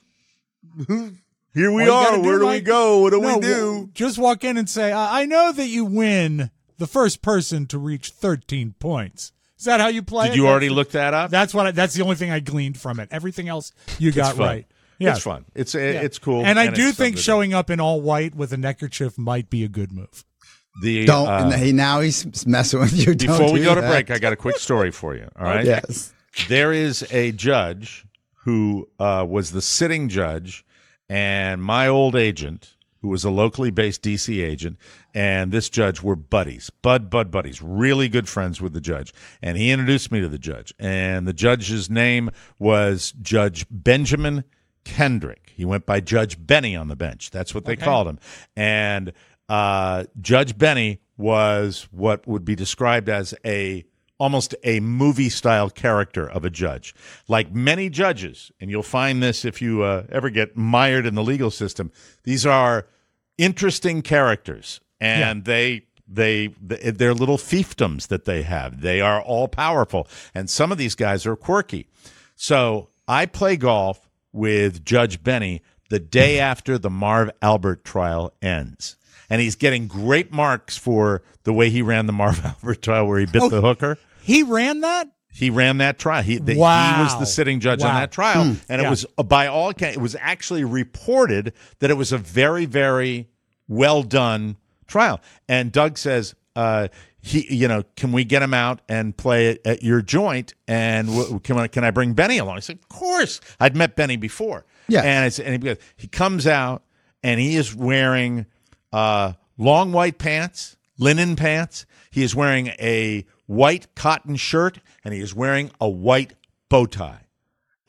Here we All you are. gotta do, Where do we Mike- go? What do no, we do? w- just walk in and say, I I know that you win the first person to reach thirteen points. Is that how you play Did it? you already That's- look that up? That's what. I, that's the only thing I gleaned from it. Everything else you It's got fun. right. Yeah. It's fun. It's uh, Yeah. it's cool. And I it's do something think to do. showing up in all white with a neckerchief might be a good move. the Don't. uh, and he, now he's messing with you. Don't Before we do go to that. break, I got a quick story for you. All right. Yes. There is a judge who uh, was the sitting judge, and my old agent, who was a locally based D C agent, and this judge were buddies, bud, bud, buddies, really good friends with the judge. And he introduced me to the judge, and the judge's name was Judge Benjamin Kendrick. He went by Judge Benny on the bench. That's what they Okay. called him. And uh, Judge Benny was what would be described as a almost a movie style character of a judge. Like many judges, and you'll find this if you uh, ever get mired in the legal system, these are interesting characters, and they they they're little fiefdoms that they have. They are all powerful, and some of these guys are quirky. So I play golf with Judge Benny the day after the Marv Albert trial ends. And he's getting great marks for the way he ran the Marv Albert trial where he bit Oh, the hooker. He ran that? He ran that trial. He, the, Wow. he was the sitting judge on Wow. that trial. And Yeah. it was, uh, by all accounts, it was actually reported that it was a very, very well done trial. And Doug says, uh, he, you know, can we get him out and play it at your joint? And w- can I, can I bring Benny along? I said, of course. I'd met Benny before. Yeah. And, it's, and he, he comes out and he is wearing uh, long white pants, linen pants. He is wearing a white cotton shirt, and he is wearing a white bow tie.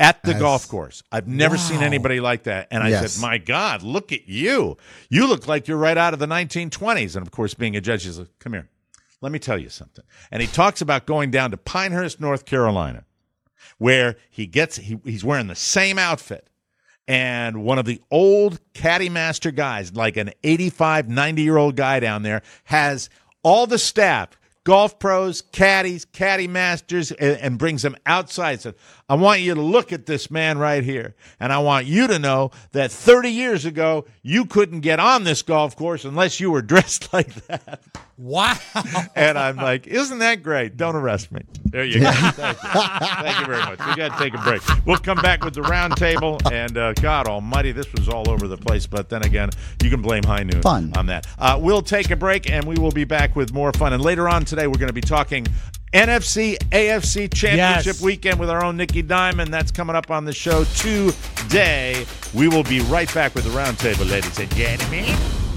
at the As- golf course. I've never Wow. seen anybody like that. And I Yes. said, my God, look at you. You look like you're right out of the nineteen twenties. And of course, being a judge, he's like, come here. Let me tell you something. And he talks about going down to Pinehurst, North Carolina, where he gets, he, he's wearing the same outfit. And one of the old caddy master guys, like an eighty-five, ninety-year-old guy down there, has all the staff, golf pros, caddies, caddy masters, and, and brings them outside. Said, I want you to look at this man right here. And I want you to know that thirty years ago, you couldn't get on this golf course unless you were dressed like that. Wow. And I'm like, isn't that great? Don't arrest me. There you go. Thank you. Thank you very much. We got to take a break. We'll come back with the round table. And uh, God almighty, this was all over the place. But then again, you can blame High Noon Fun. on that. Uh, we'll take a break, and we will be back with more fun. And later on today, we're going to be talking N F C A F C Championship Yes. weekend with our own Nikki Diamond. That's coming up on the show today. We will be right back with the round table, ladies and gentlemen.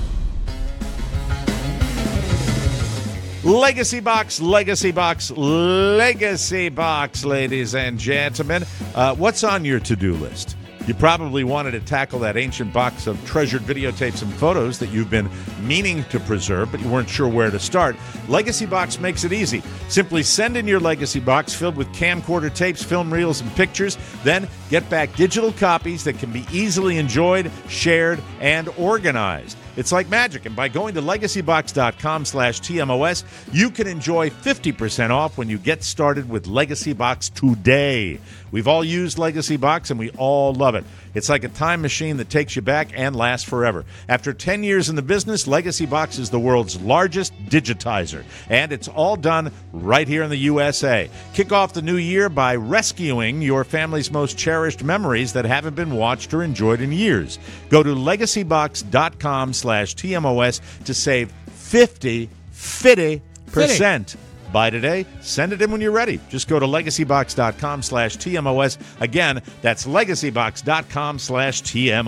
Legacy Box, Legacy Box, Legacy Box, ladies and gentlemen. Uh, what's on your to-do list? You probably wanted to tackle that ancient box of treasured videotapes and photos that you've been meaning to preserve, but you weren't sure where to start. Legacy Box makes it easy. Simply send in your Legacy Box filled with camcorder tapes, film reels, and pictures. Then get back digital copies that can be easily enjoyed, shared, and organized. It's like magic, and by going to legacybox.com slash TMOS, you can enjoy fifty percent off when you get started with Legacy Box today. We've all used Legacy Box, and we all love it. It's like a time machine that takes you back and lasts forever. After ten years in the business, Legacy Box is the world's largest digitizer, and it's all done right here in the U S A. Kick off the new year by rescuing your family's most cherished memories that haven't been watched or enjoyed in years. Go to legacybox.com slash TMOS to save fifty, fifty percent. Buy today, send it in when you're ready. Just go to legacybox.com slash TMOS. Again, that's legacybox.com slash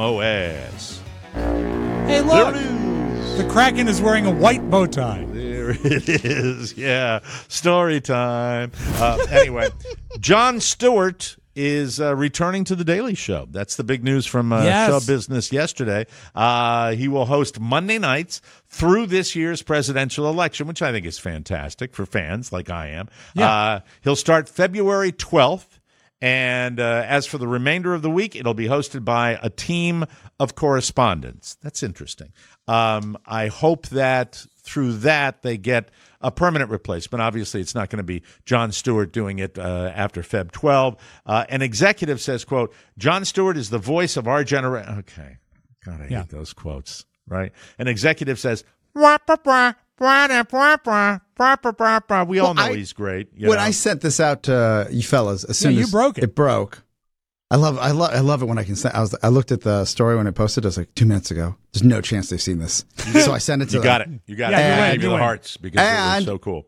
TMOS. Hey, look. The Kraken is wearing a white bow tie. There it is. Yeah. Story time. Uh, anyway, Jon Stewart is uh, returning to The Daily Show. That's the big news from uh, Yes. Show Business yesterday. Uh, he will host Monday nights through this year's presidential election, which I think is fantastic for fans like I am. Yeah. Uh, he'll start February twelfth. And uh, as for the remainder of the week, it'll be hosted by a team of correspondents. That's interesting. Um, I hope that through that they get a permanent replacement. Obviously, it's not going to be Jon Stewart doing it uh, after February twelfth. Uh, an executive says, quote, Jon Stewart is the voice of our generation. Okay. God, I Yeah. hate those quotes, right? An executive says, wah, bah, bah, wah, da, wah, bah, bah, bah, bah, bah. We all Well, know I- he's great. You when know? I sent this out to you fellas, as soon you as broke it. it broke, I love, I love, I love it when I can send. I was, I looked at the story when I posted. I was like, two minutes ago. There's no chance they've seen this, so I sent it to You them. got it. You got Yeah, it. you I win, gave you you the win. hearts because it was And- so cool.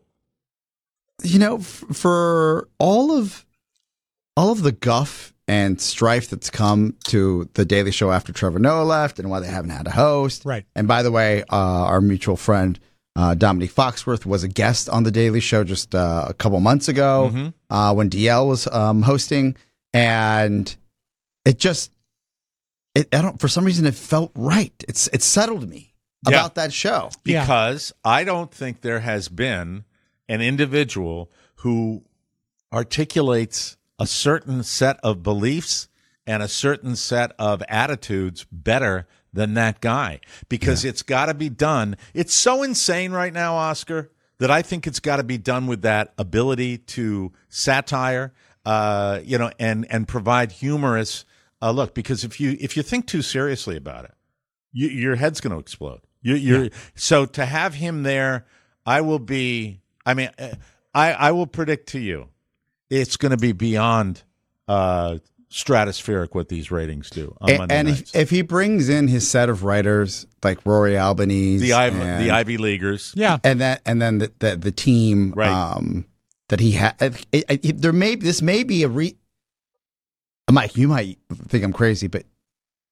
You know, f- for all of all of the guff and strife that's come to the Daily Show after Trevor Noah left, and why they haven't had a host. Right. And by the way, uh, our mutual friend uh, Dominique Foxworth was a guest on the Daily Show just uh, a couple months ago Mm-hmm. uh, when D L was um, hosting, and it just, it, I don't, for some reason, it felt right. It's it settled me Yeah. about that show. Yeah. Because I don't think there has been an individual who articulates a certain set of beliefs and a certain set of attitudes better than that guy. Because it's got to be done. It's so insane right now, Oscar, that I think it's got to be done with that ability to satire, uh, you know, and and provide humorous uh, look. Because if you if you think too seriously about it, you, your head's going to explode. You, you're so to have him there. I will be. I mean, uh, I I will predict to you, it's going to be beyond uh, stratospheric what these ratings do on And, Monday and nights. if, if he brings in his set of writers like Rory Albanese, the Ivy and, the Ivy Leaguers, Yeah. and that and then the the, the team Right. um, that he had, it, it, it- there may this may be a re. Mike, you might think I'm crazy, but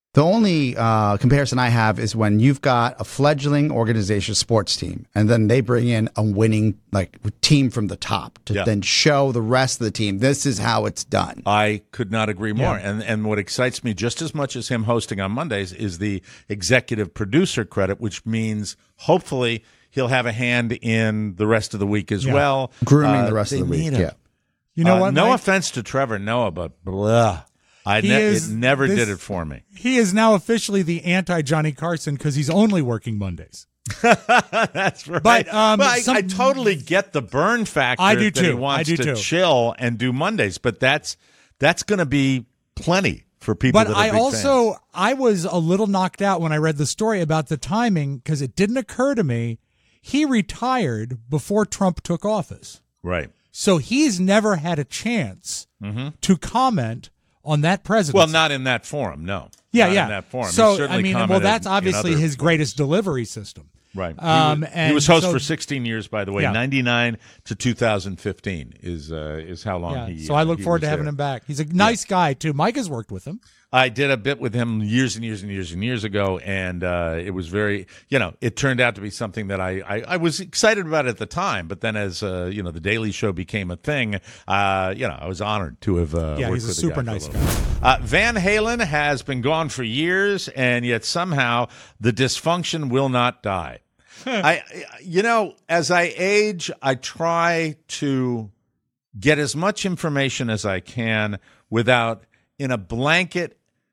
The only uh, comparison I have is when you've got a fledgling organization sports team, and then they bring in a winning like team from the top to Yeah. then show the rest of the team this is how it's done. I could not agree more. And and what excites me just as much as him hosting on Mondays is the executive producer credit, which means hopefully he'll have a hand in the rest of the week as Yeah. well. Grooming Uh, the rest they of the week. need him. Yeah. You know Uh, what? No Mike? offense to Trevor Noah, but blah. I He ne- is- it never this- did it for me. He is now officially the anti-Johnny Carson because he's only working Mondays. That's right. But, um, But I, some- I totally get the burn factor I do that he too. wants I do to too. chill and do Mondays, but that's that's going to be plenty for people But that are I big also, fans. I was a little knocked out when I read the story about the timing because it didn't occur to me. He retired before Trump took office. Right. So he's never had a chance to comment on that presidency. Well, not in that forum, no. yeah, Not yeah. in that forum. He So, certainly I mean, well, commented that's in obviously other his greatest delivery system. Right. Um, he, was, and he was host so- for sixteen years, by the way. Yeah. ninety-nine to two thousand fifteen is uh, is how long Yeah. he. So I uh, look he forward was to having there. him back. He's a nice guy too. Mike has worked with him. I did a bit with him years and years and years and years ago, and uh, it was very, you know, it turned out to be something that I, I, I was excited about at the time. But then, as uh, you know, the Daily Show became a thing, uh, you know, I was honored to have. Uh, Yeah, worked he's a with the super guy nice for a little bit. Uh, Van Halen has been gone for years, and yet somehow the dysfunction will not die. I, you know, as I age, I try to get as much information as I can without, in a blanket,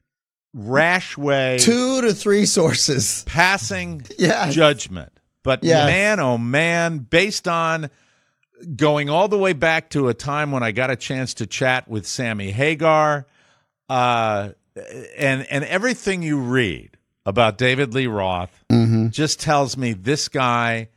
rash way, Two to three sources. passing Yes. judgment. But Yes. man, oh man, based on going all the way back to a time when I got a chance to chat with Sammy Hagar, uh, and and everything you read about David Lee Roth Mm-hmm. just tells me this guy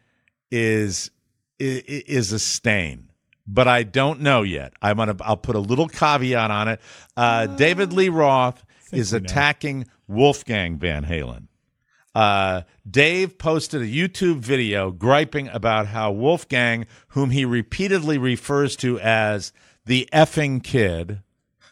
is is, is a stain. But I don't know yet. I'm gonna. I'll put a little caveat on it. Uh, David Lee Roth is we know. attacking Wolfgang Van Halen. Uh, Dave posted a YouTube video griping about how Wolfgang, whom he repeatedly refers to as the effing kid,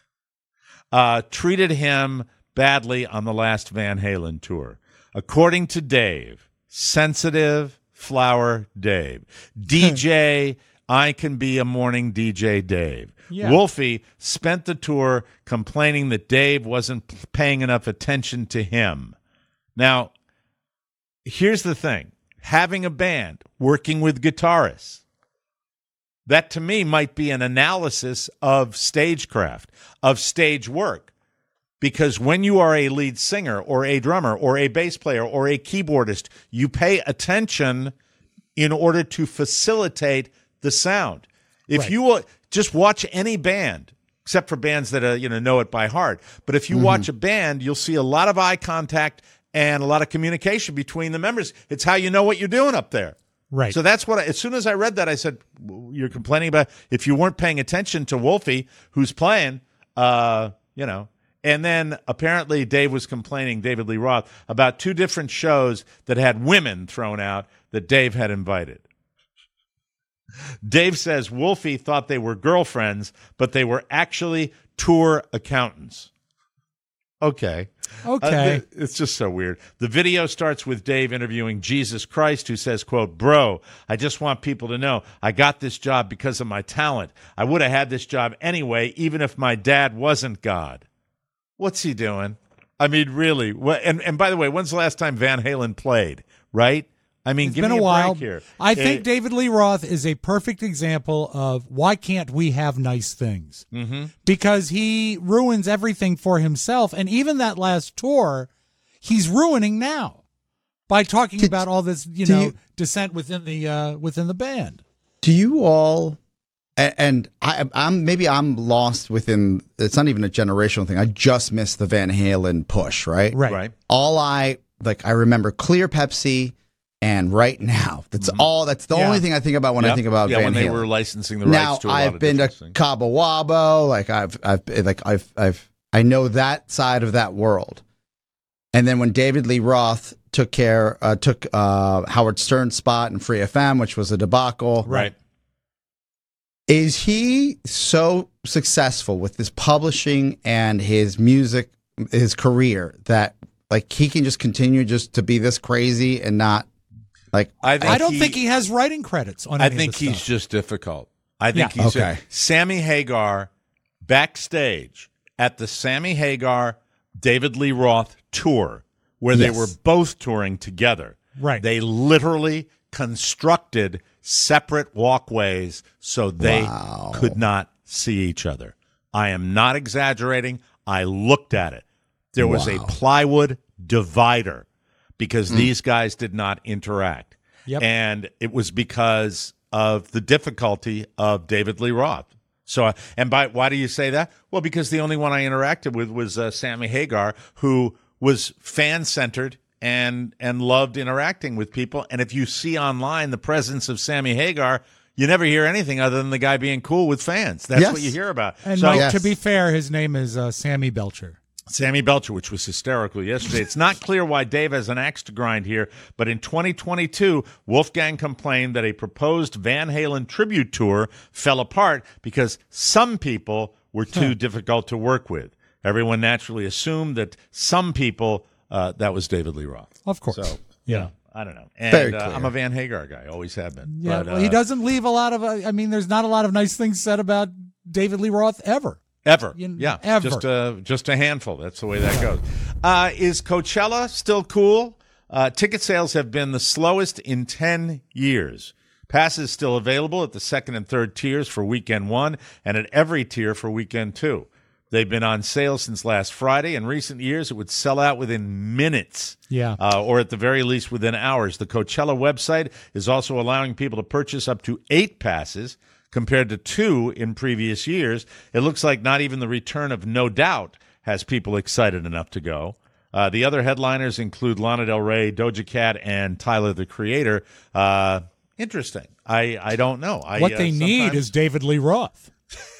uh, treated him badly on the last Van Halen tour. According to Dave, sensitive flower Dave, D J, I can be a morning D J Dave. Yeah. Wolfie spent the tour complaining that Dave wasn't p- paying enough attention to him. Now, here's the thing. Having a band, working with guitarists, that to me might be an analysis of stagecraft, of stage work. Because when you are a lead singer or a drummer or a bass player or a keyboardist, you pay attention in order to facilitate the sound. If Right. you will just watch any band, except for bands that uh, you know know it by heart, but if you watch a band, you'll see a lot of eye contact and a lot of communication between the members. It's how you know what you're doing up there. Right. So that's what I, as soon as I read that, I said, you're complaining about if you weren't paying attention to Wolfie, who's playing, uh, you know. And then apparently Dave was complaining, David Lee Roth, about two different shows that had women thrown out that Dave had invited. Dave says Wolfie thought they were girlfriends, but they were actually tour accountants. Okay. Okay. Uh, th- it's just so weird. The video starts with Dave interviewing Jesus Christ, who says, quote, "Bro, I just want people to know I got this job because of my talent. I would have had this job anyway, even if my dad wasn't God." What's he doing? I mean, really? What, and, and by the way, when's the last time Van Halen played, right? I mean, It's give been me a a while. break here. I think It- David Lee Roth is a perfect example of why can't we have nice things? Mm-hmm. Because he ruins everything for himself. And even that last tour, he's ruining now by talking Did- about all this, you do know, you- dissent within the uh, within the band. Do you all, a- and I, I'm maybe I'm lost within. It's not even a generational thing. I just missed the Van Halen push, right? Right. Right. All I like, I remember Clear Pepsi and Right Now. That's all. That's the Yeah. only thing I think about when I Yep. think about yeah, Van when they Halen. were licensing the now rights to a lot I've of been to different things. Cabo Wabo. Like I've, I've, like I've, I've, I know that side of that world. And then when David Lee Roth took care, uh, took uh, Howard Stern's spot in Free F M, which was a debacle. Right. Is he so successful with his publishing and his music, his career, that like he can just continue just to be this crazy and not like. I, think I don't he, think he has writing credits on. I any think of the he's stuff. just difficult. I think Yeah. he's Okay. Sammy Hagar backstage at the Sammy Hagar David Lee Roth tour, where they Yes. were both touring together. Right. They literally constructed separate walkways so they Wow. could not see each other. I am not exaggerating. I looked at it. There was a Wow. plywood divider because these guys did not interact. Yep. And it was because of the difficulty of David Lee Roth. So, uh, and by why do you say that? Well, because the only one I interacted with was uh, Sammy Hagar, who was fan-centered and and loved interacting with people. And if you see online the presence of Sammy Hagar, you never hear anything other than the guy being cool with fans. That's Yes. what you hear about. And so, Mike, Yes. to be fair, his name is uh, Sammy Belcher. Sammy Belcher, which was hysterical yesterday. It's not clear why Dave has an axe to grind here, but in twenty twenty-two, Wolfgang complained that a proposed Van Halen tribute tour fell apart because some people were too difficult to work with. Everyone naturally assumed that some people, uh, that was David Lee Roth. Of course. So, Yeah. I don't know. And Very uh, clear. I'm a Van Hagar guy, always have been. Yeah, but, well, he uh, doesn't leave a lot of. Uh, I mean, there's not a lot of nice things said about David Lee Roth ever. Ever. You- yeah. ever. Just, uh, just a handful. That's the way that goes. Uh, is Coachella still cool? Uh, ticket sales have been the slowest in ten years. Passes still available at the second and third tiers for weekend one and at every tier for weekend two. They've been on sale since last Friday. In recent years, it would sell out within minutes. Yeah. Uh, or at the very least within hours. The Coachella website is also allowing people to purchase up to eight passes compared to two in previous years. It looks like not even the return of No Doubt has people excited enough to go. Uh, the other headliners include Lana Del Rey, Doja Cat, and Tyler, the Creator. Uh, interesting. I, I don't know. I, What uh, they need sometimes- is David Lee Roth.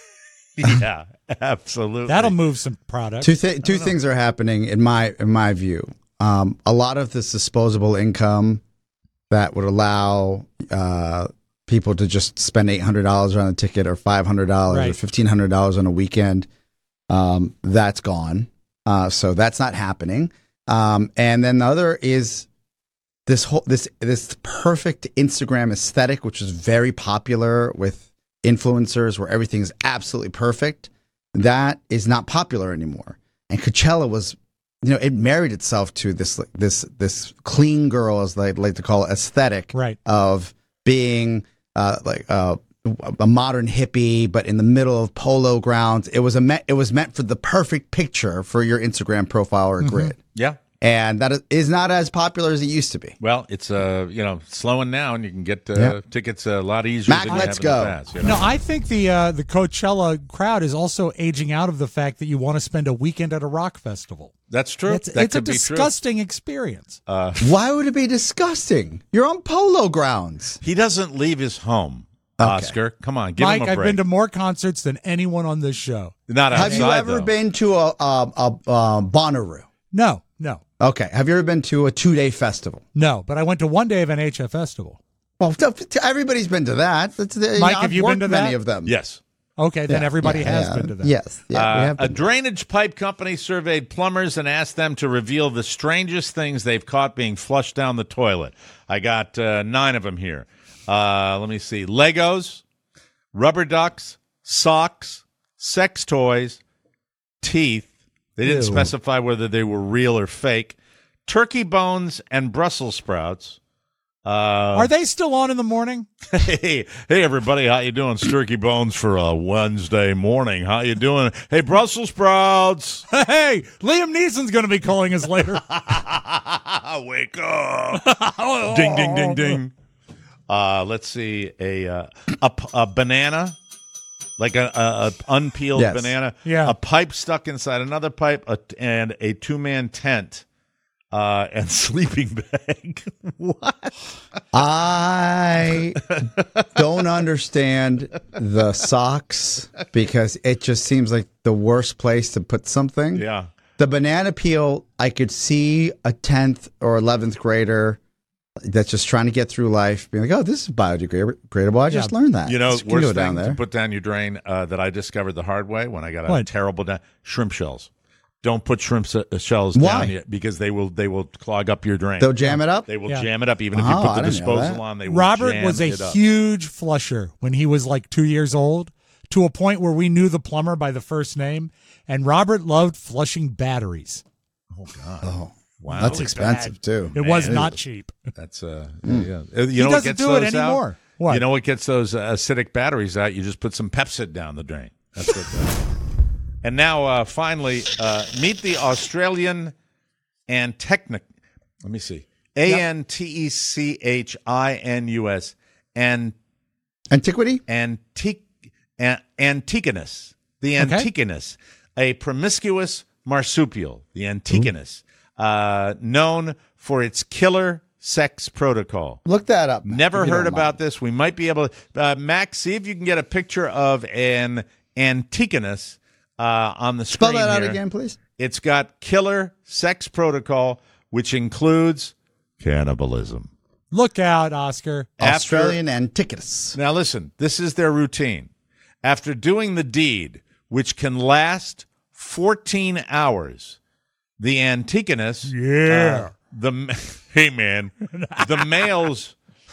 yeah, absolutely. That'll move some product. Two th- two things are happening in my in my view. Um, a lot of this disposable income that would allow uh, people to just spend eight hundred dollars on a ticket or five hundred dollars or Right. fifteen hundred dollars on a weekend. Um, that's gone. Uh, so that's not happening. Um, and then the other is this whole this this perfect Instagram aesthetic, which is very popular with influencers, where everything is absolutely perfect. That is not popular anymore. And Coachella was, you know, it married itself to this this this clean girl, as they like to call it, aesthetic Right. of being uh, like uh, a modern hippie, but in the middle of polo grounds. It was a me- it was meant for the perfect picture for your Instagram profile or grid, Yeah. and that is not as popular as it used to be. Well, it's uh, you know slowing down. You can get uh, Yeah. tickets a lot easier Mac, than you let's have in the go. past. You know? No, I think the uh, the Coachella crowd is also aging out of the fact that you want to spend a weekend at a rock festival. That's true. It's, that it's a could be true. disgusting experience. Why would it be disgusting? You're on polo grounds. He doesn't leave his home. Okay. Oscar, come on, give Mike, him a I've break. been to more concerts than anyone on this show. Not outside, Have you ever though. been to a, a, a, a Bonnaroo? No, no, Okay. Have you ever been to a two day festival? no. But I went to one day of an H F festival. Well, t- t- everybody's been to that. That's the, Mike, I've have you been worked to many that? of them? Yes. Okay, then Yeah, everybody yeah, has yeah. been to that. Yes. Yeah, we Uh, have a been. drainage pipe company surveyed plumbers and asked them to reveal the strangest things they've caught being flushed down the toilet. I got uh, nine of them here. Uh, let me see. Legos, rubber ducks, socks, sex toys, teeth. They didn't Ew. specify whether they were real or fake. Turkey bones and Brussels sprouts. Uh, Are they still on in the morning? Hey, hey, everybody! How you doing? Turkey bones for a Wednesday morning. How you doing? Hey, Brussels sprouts! Hey, Liam Neeson's going to be calling us later. Wake up! Ding, ding, ding, ding. Uh, let's see a uh, a, p- a banana, like a, a, a unpeeled Yes. banana. Yeah. A pipe stuck inside another pipe, a, and a two man tent. Uh, and sleeping bag. What? I don't understand the socks because it just seems like the worst place to put something. Yeah. The banana peel, I could see a tenth or eleventh grader that's just trying to get through life being like, oh, this is biodegradable. I just Yeah. learned that. You know, Just can worst go down thing there. to put down your drain uh, that I discovered the hard way when I got a What? terrible da- shrimp shells. don't put shrimp s- shells Why? down yet because they will they will clog up your drain. They'll jam it up? They will Yeah. jam it up even if Oh, you put I the didn't know disposal that. on. They will Robert jam was a it up. huge flusher when he was like two years old, to a point where we knew the plumber by the first name. And Robert loved flushing batteries. Oh God! Oh, Wow, that's expensive too. It was Man. not cheap. That's uh, Mm. yeah. Uh, You He know what doesn't gets do it those out? anymore. What? You know what gets those uh, acidic batteries out? You just put some Pepsid down the drain. That's what. Does. And now, uh, finally, uh, meet the Australian Antechnic. Let me see. A N T E C H I N U S. And Antiquity? Antique, an, Antigonus. The Antigonus. A promiscuous marsupial. The Antigonus. Uh, known for its killer sex protocol. Look that up. Never if you heard don't about mind. this. We might be able to. Uh, Max, see if you can get a picture of an Antigonus uh, on the Spell screen that out here. again, please. It's got killer sex protocol, which includes cannibalism. Look out, Oscar. After- Australian Antiquus. Now, listen, this is their routine. After doing the deed, which can last fourteen hours, the Antigonus, Yeah. uh, the hey man, the males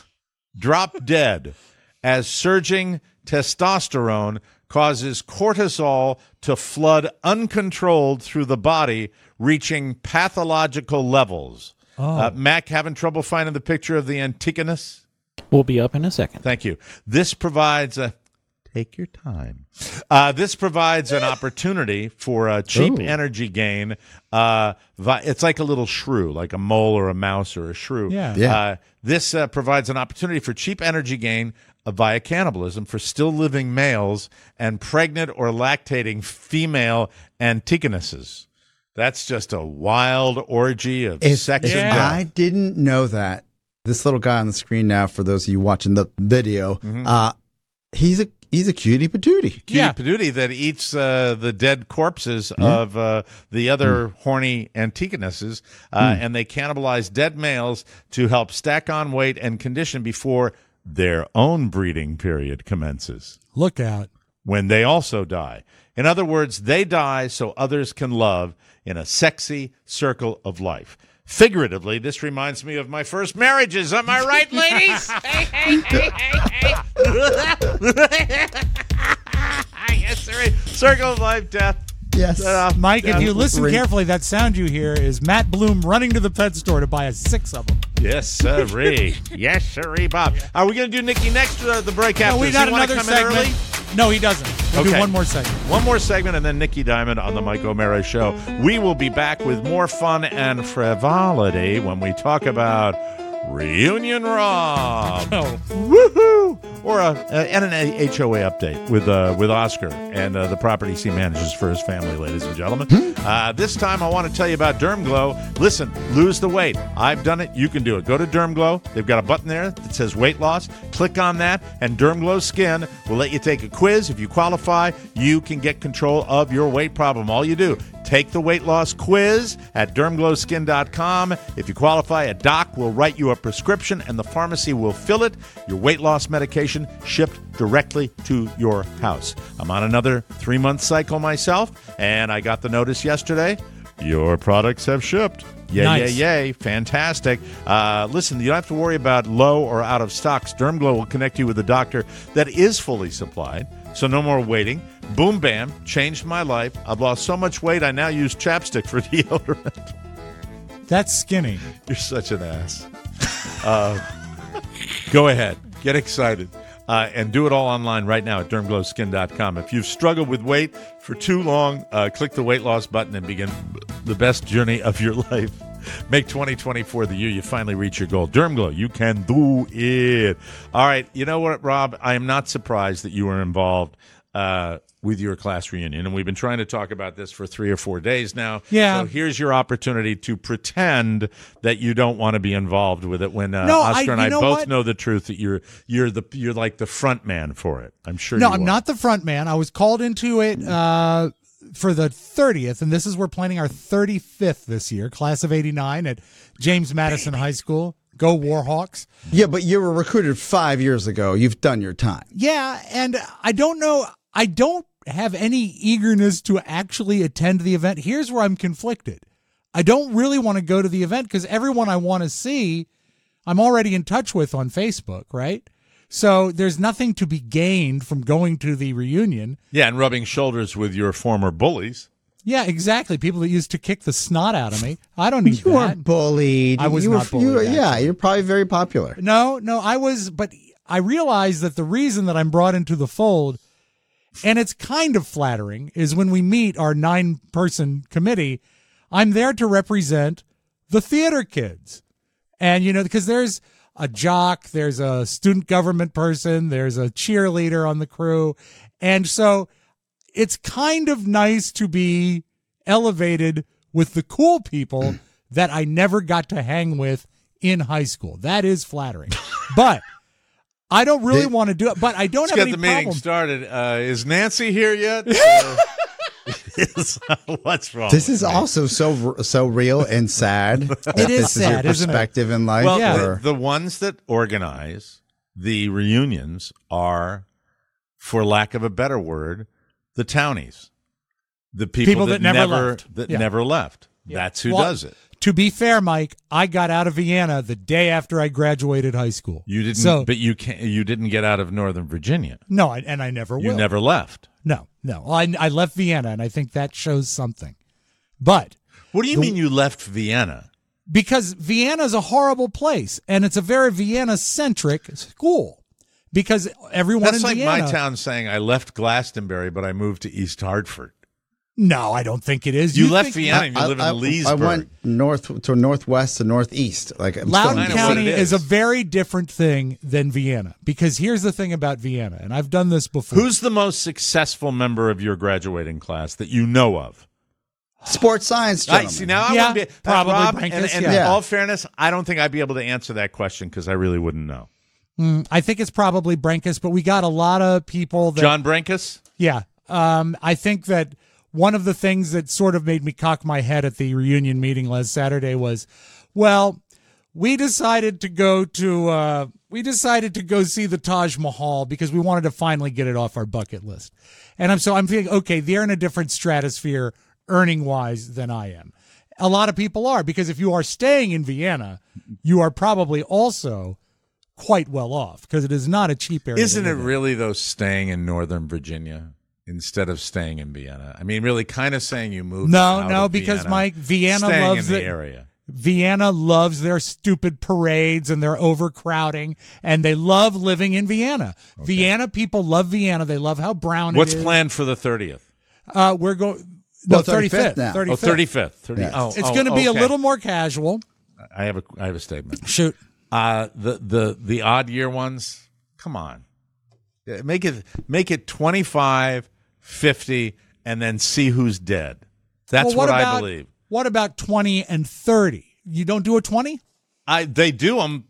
drop dead as surging testosterone causes cortisol to flood uncontrolled through the body, reaching pathological levels. Uh, Mac, having trouble finding the picture of the Antigonus? We'll be up in a second. Thank you. This provides a take your time. Uh, this provides an opportunity for a cheap Ooh. energy gain. Uh, vi- it's like a little shrew, like a mole or a mouse or a shrew. Yeah. Yeah. Uh, this uh, provides an opportunity for cheap energy gain uh, via cannibalism for still living males and pregnant or lactating female Antigonuses. That's just a wild orgy of If, sex if and death. I didn't know that, this little guy on the screen now, for those of you watching the video, Mm-hmm. uh, he's a he's a cutie patootie. Cutie Yeah. Patootie that eats uh, the dead corpses of uh, the other horny Antigonuses, uh, and they cannibalize dead males to help stack on weight and condition before their own breeding period commences, Look out. when they also die. In other words, they die so others can love in a sexy circle of life. Figuratively, this reminds me of my first marriages. Am I right, ladies? Hey, hey, hey, hey, hey. Yes, sir. Circle of life, death. Yes. Uh, Mike, if death. you listen Ring- carefully, that sound you hear is Matt Bloom running to the pet store to buy a six of them. Yes, sirree. Yes, sirree, Bob. Are we going to do Nikki next or the break after? No, we Does got he wanna another come in segment. early? No, he doesn't. We'll Okay. do one more segment. One more segment, and then Nikki Diamond on the Mike O'Mara Show. We will be back with more fun and frivolity when we talk about Reunion Rob. Oh. Woohoo! Or a, a, and an H O A update with uh, with Oscar and uh, the properties he manages for his family, ladies and gentlemen. Uh, this time I want to tell you about DermGlow. Listen, lose the weight. I've done it. You can do it. Go to DermGlow. They've got a button there that says weight loss. Click on that, and DermGlow Skin will let you take a quiz. If you qualify, you can get control of your weight problem. All you do, take the weight loss quiz at derm glow skin dot com. If you qualify, a doc will write you a prescription and the pharmacy will fill it. Your weight loss medication shipped directly to your house. I'm on another three-month cycle myself, and I got the notice yesterday. Your products have shipped. Yay, Nice. yay, yay. Fantastic. Uh, listen, you don't have to worry about low or out of stocks. DermGlow will connect you with a doctor that is fully supplied, so no more waiting. Boom, bam, changed my life. I've lost so much weight, I now use chapstick for deodorant. That's skinny. You're such an ass. Uh, go ahead. Get excited. Uh, and do it all online right now at derm glow skin dot com. If you've struggled with weight for too long, uh, click the weight loss button and begin the best journey of your life. Make twenty twenty-four the year you finally reach your goal. DermGlow, you can do it. All right, you know what, Rob? I am not surprised that you were involved uh, with your class reunion, and we've been trying to talk about this for three or four days now. Yeah. So here's your opportunity to pretend that you don't want to be involved with it when uh, No, I- Oscar and you I know both what? know the truth that you're you're the you're like the front man for it. I'm sure. No, you I'm are. not the front man. I was called into it uh, for the thirtieth, and this is we're planning our thirty-fifth this year, class of eighty-nine at James Madison High School. Go Warhawks. Yeah, but you were recruited five years ago. You've done your time. Yeah, and I don't know. I don't have any eagerness to actually attend the event. Here's where I'm conflicted. I don't really want to go to the event because everyone I want to see, I'm already in touch with on Facebook, right? So there's nothing to be gained from going to the reunion. Yeah, and rubbing shoulders with your former bullies. Yeah, exactly. People that used to kick the snot out of me. I don't need You that. weren't bullied. I was you not were, you bullied, were- yeah, actually. you're probably very popular. No, no, I was, but I realized that the reason that I'm brought into the fold, and it's kind of flattering, is when we meet our nine-person committee, I'm there to represent the theater kids. And, you know, because there's a jock, there's a student government person, there's a cheerleader on the crew. And so it's kind of nice to be elevated with the cool people that I never got to hang with in high school. That is flattering. But I don't really They- want to do it. But I don't Let's have get any the meeting problem. started. Uh, is Nancy here yet? Uh, is- what's wrong? This with is me? also so so real and sad. that It is this sad, is your isn't it? perspective in life. Well, Yeah. or- the, the ones that organize the reunions are, for lack of a better word, the townies, the people, People that never left. that Yeah. never left. Yeah. That's who Well, does it. To be fair, Mike, I got out of Vienna the day after I graduated high school. You didn't, So, but you can't. You didn't get out of Northern Virginia. no, I, and I never will. You never left. No, no. I, I left Vienna, and I think that shows something. But What do you mean you left Vienna? because Vienna is a horrible place, and it's a very Vienna-centric school. Because everyone That's in like Vienna. my town saying I left Glastonbury, but I moved to East Hartford. No, I don't think it is. You, left think- Vienna and you live in I, Leesburg. I went north to northwest to northeast. Like I'm Loudoun I still- know what County it is. is. a very different thing than Vienna. Because here's the thing about Vienna, and I've done this before. Who's the most successful member of your graduating class that you know of? sports science. I Gentlemen. see. Now I Yeah, wouldn't be, probably uh, Rob, Brankus, and, and yeah. in Yeah. all fairness, I don't think I'd be able to answer that question because I really wouldn't know. Mm, I think it's probably Brankus, but we got a lot of people that. John Brankus? Yeah. Um, I think that one of the things that sort of made me cock my head at the reunion meeting last Saturday was, well, we decided to go to uh, we decided to go see the Taj Mahal because we wanted to finally get it off our bucket list. And I'm so I'm thinking, okay, they're in a different stratosphere earning wise than I am. A lot of people are, because if you are staying in Vienna, you are probably also quite well off because it is not a cheap area. to Isn't it live in. really, though, staying in Northern Virginia instead of staying in Vienna? I mean, really kind of saying you moved No, out no, of because, Vienna, Mike, Vienna staying loves in the it. area. Vienna loves their stupid parades and their overcrowding, and they love living in Vienna. Vienna people love Vienna. They love how brown What's it is. planned for the thirtieth? Uh, we're going. No, Well, thirty-fifth now. Oh, thirty-fifth. thirty Yes. oh, It's oh, going to be a okay. little more casual. I have a I have a statement. Shoot. Uh, the the the odd year ones, come on. Yeah, Make it make it twenty-five, fifty, and then see who's dead. That's Well, what, what about, I believe. What about twenty and thirty? You don't do a twenty? I they do them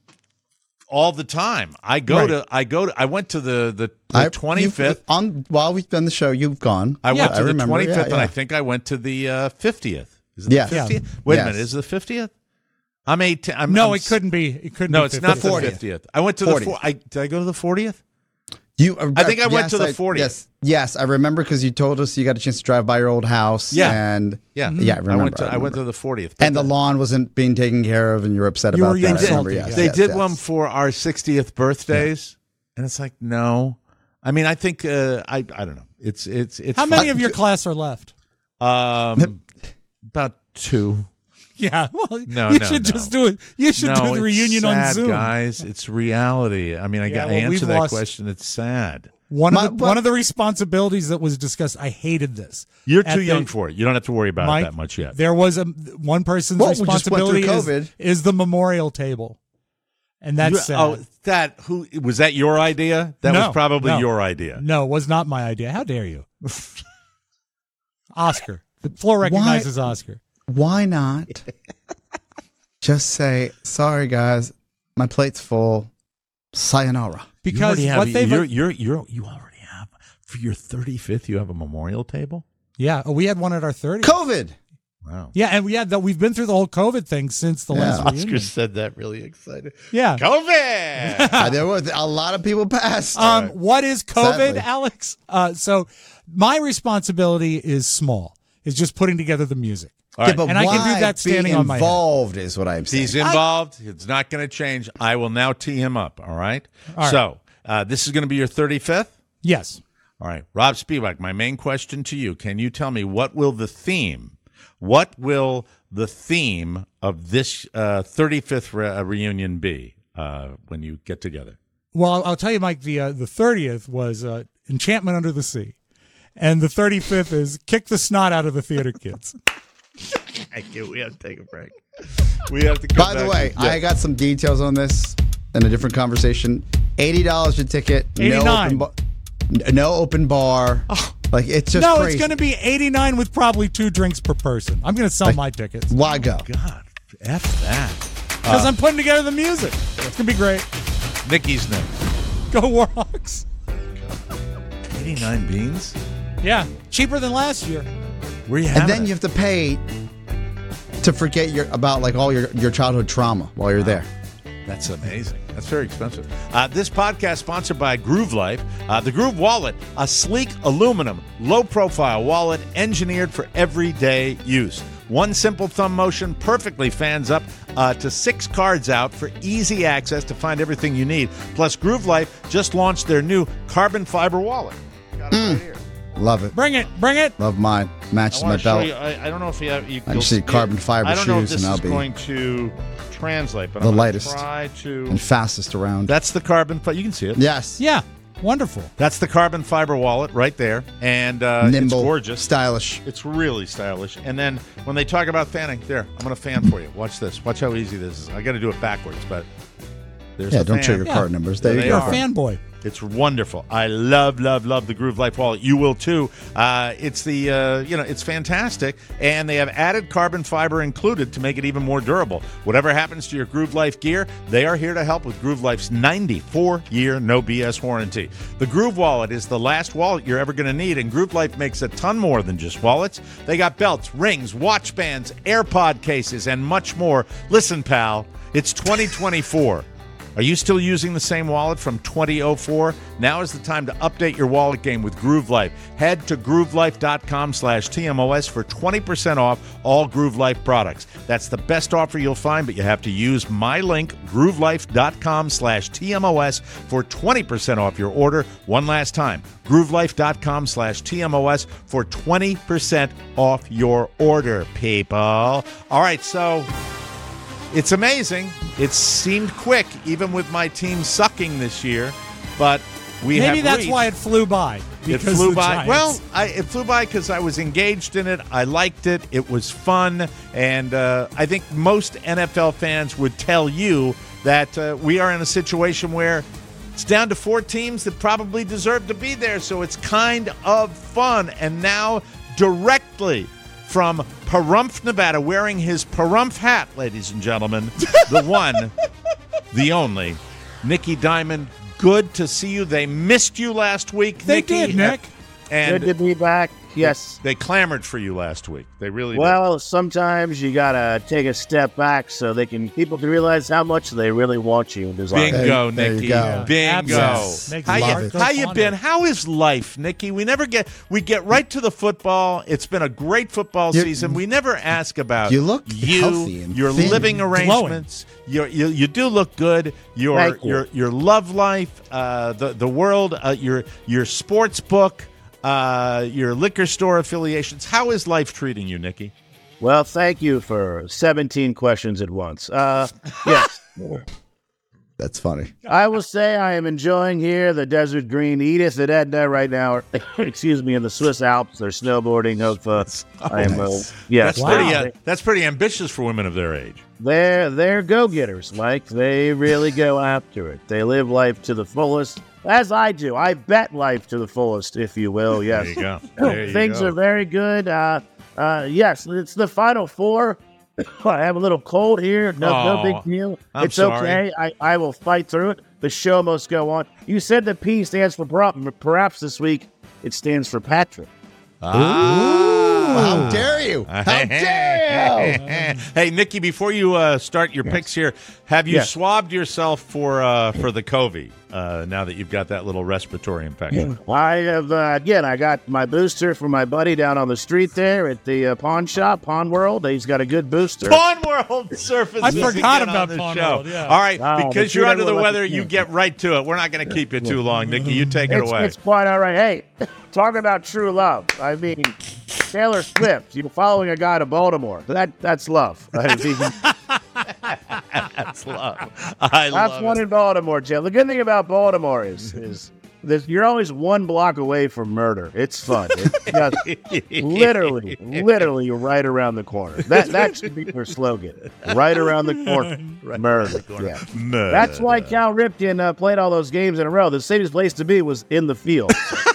all the time. I go Right. to I go to I went to the the, I- the twenty-fifth. you've- on while we've done the show. You've gone. I went Yeah. to I the remember, twenty-fifth, yeah, and I yeah. think I went to the uh, fiftieth. Is it Yeah. the Yeah. fiftieth? Wait Yes. a minute, is it the fiftieth? I'm eighteen. I'm, No, I'm it couldn't be. It couldn't. No, be it's not the fortieth. fiftieth. I went to fortieth. the. For, I, did I go to the fortieth? You, uh, I think I went yes, to the I- fortieth. Yes, yes, I remember because you told us you got a chance to drive by your old house. Yeah. and Yeah, yeah, I remember. went to I, went remember. to the fortieth, and the lawn wasn't being taken care of, and you were upset You about were that. I insulted, remember, yeah. yes, they yes, did yes. one for our sixtieth birthdays, and it's like no. I mean, I think uh, I I don't know. It's it's it's How many fun. of your class are left? um about two. Yeah, well, No, you no, should no. just do it. You should no, do the it's reunion on sad, Zoom. guys. It's reality. I mean, I Yeah, got well, to we've answer that lost- question. It's sad. One My- of the but- one of the responsibilities that was discussed, I hated this. You're At too the- young for it. You don't have to worry about Mike, it that much yet. There was a one person's Well, we just went through responsibility is, COVID. is the memorial table, and that's You- sad. oh, that who was that your idea? That No, was probably no. your idea. No, it was not my idea. How dare you, Oscar? The floor recognizes Oscar. Why not just say sorry, guys? My plate's full. Sayonara. Because you already what have, they've you're, you're, you're, you already have for your thirty-fifth. You have a memorial table. yeah, oh, we had one at our thirty. COVID. Wow. Yeah, and yeah, the, we've been through the whole COVID thing since the Yeah. last Oscar reunion. said that really excited. Yeah. COVID. Uh, there was a lot of people passed. Um, what is COVID, Sadly. Alex? Uh, so my responsibility is small. Is just putting together the music. All Yeah, right. but And I can do why that standing be on my head. involved is what I'm saying. He's involved. It's not going to change. I will now tee him up. All right. All right. So uh, this is going to be your thirty-fifth. Yes. All right, Rob Spiewak, my main question to you, can you tell me what will the theme, what will the theme of this uh, thirty-fifth re- reunion be uh, when you get together? Well, I'll, I'll tell you, Mike. The uh, the thirtieth was uh, Enchantment Under the Sea, and the thirty-fifth is Kick the Snot Out of the Theater Kids. Thank you. We have to take a break. We have to come By the back. way, Yeah. I got some details on this in a different conversation. eighty dollars a ticket. No eighty-nine. open, bar, no open bar. Like, it's just no, crazy. it's going to be eighty-nine with probably two drinks per person. I'm going to sell my tickets Why go? God, F that. because I'm putting together the music. It's going to be great. Nikki's name. Go Warhawks. eighty-nine beans? Yeah, cheaper than last year. Where you And having then it? you have to pay to forget your about like all your, your childhood trauma while you're there. That's amazing. That's very expensive. Uh, this podcast sponsored by Groove Life. Uh, the Groove Wallet, a sleek aluminum, low-profile wallet engineered for everyday use. One simple thumb motion perfectly fans up uh, to six cards out for easy access to find everything you need. Plus, Groove Life just launched their new carbon fiber wallet. Got it right here. Love it. Bring it, bring it. Love mine. Matches I my want to show belt. you. I, I don't know if you have. You, I just see you'll- carbon fiber I don't know if shoes, this and I'll is be going to translate, but the I'm gonna lightest. try to. And fastest around. That's the carbon. Fi- you can see it. Yes. Yeah, wonderful. That's the carbon fiber wallet right there, and uh, Nimble. it's gorgeous. Stylish. It's really stylish. And then when they talk about fanning, there, I'm going to fan for you. Watch this. Watch how easy this is. I got to do it backwards, but there's Yeah, the don't fan. show your Yeah. card numbers. There There you they go. You're a fanboy. It's wonderful. I love, love, love the Groove Life wallet. You will too. Uh, it's the, uh, you know, it's fantastic, and they have added carbon fiber included to make it even more durable. Whatever happens to your Groove Life gear, they are here to help with Groove Life's ninety-four year no B S warranty. The Groove Wallet is the last wallet you're ever going to need, and Groove Life makes a ton more than just wallets. They got belts, rings, watch bands, AirPod cases, and much more. Listen, pal, it's twenty twenty-four. Are you still using the same wallet from twenty oh four? Now is the time to update your wallet game with Groove Life. Head to groovelife.com slash TMOS for twenty percent off all Groove Life products. That's the best offer you'll find, but you have to use my link, groovelife.com slash TMOS for twenty percent off your order. One last time, groovelife.com slash TMOS for twenty percent off your order, people. All right, so... it's amazing. It seemed quick, even with my team sucking this year. But we Maybe have that's reached- why it flew by. it because flew the by. Giants- Well, I, it flew by because I was engaged in it. I liked it. It was fun, and uh, I think most N F L fans would tell you that uh, we are in a situation where it's down to four teams that probably deserve to be there. So it's kind of fun. And now, directly from Pahrump, Nevada, wearing his Pahrump hat, ladies and gentlemen, the one, the only, Nikki Diamond. Good to see you. They missed you last week, They Nikki. did, Nick. And Good to be back. Yes. they clamored for you last week. They really Well, sometimes you gotta take a step back so they can people can realize how much they really want you and did. desire. Bingo, There you Nikki. go. Bingo. Absolutely. Makes How my you, heart go how you fonder. been? How is life, Nikki? We never get we get right to the football. It's been a great football You- season. We never ask about You look you, healthy and your thin. living arrangements. Your, you you do look good. Your Thank you. your your love life, uh, the the world, uh, your your sports book, uh, your liquor store affiliations. How is life treating you, Nikki? Well, thank you for seventeen questions at once. Uh, yes. That's funny. I will say I am enjoying here the Desert Green Edith and Edna right now. Excuse me, in the Swiss Alps. They're snowboarding. Of uh, I am. Uh, yes, That's Wow. pretty. Uh, that's pretty ambitious for women of their age. They're they're go-getters, Mike. They really go after it. They live life to the fullest, as I do. I bet life to the fullest, if you will. Yes. There you go. There you Things go. are very good. Uh, uh, yes, it's the Final Four. I have a little cold here. No, no Oh, big deal. I'm it's sorry. okay. I, I will fight through it. The show must go on. You said the P stands for perhaps, perhaps this week it stands for Patrick. Ah, how dare you? How dare you? Hey, Nikki, before you uh, start your yes. picks here, have you yes. swabbed yourself for uh, for the COVID uh, now that you've got that little respiratory infection? I have, uh, again, I got my booster from my buddy down on the street there at the uh, pawn shop, Pawn World. He's got a good booster. Pawn World surfaces. I forgot about the Pawn show. World, yeah. All right, oh, because you're under the weather, you get right to it. We're not going to keep you too long, Nikki. You take it it's, away. It's quite all right. Hey, talking about true love. I mean, Taylor Swift, you're following a guy to Baltimore. That That's love. I mean, that's love. I that's love one it. in Baltimore, Jim. The good thing about Baltimore is is this, you're always one block away from murder. It's fun. It's just literally, literally right around the corner. That that should be your slogan. Right around the corner. Right murder. the corner. Yeah. Murder. That's why Cal Ripken uh, played all those games in a row. The safest place to be was in the field.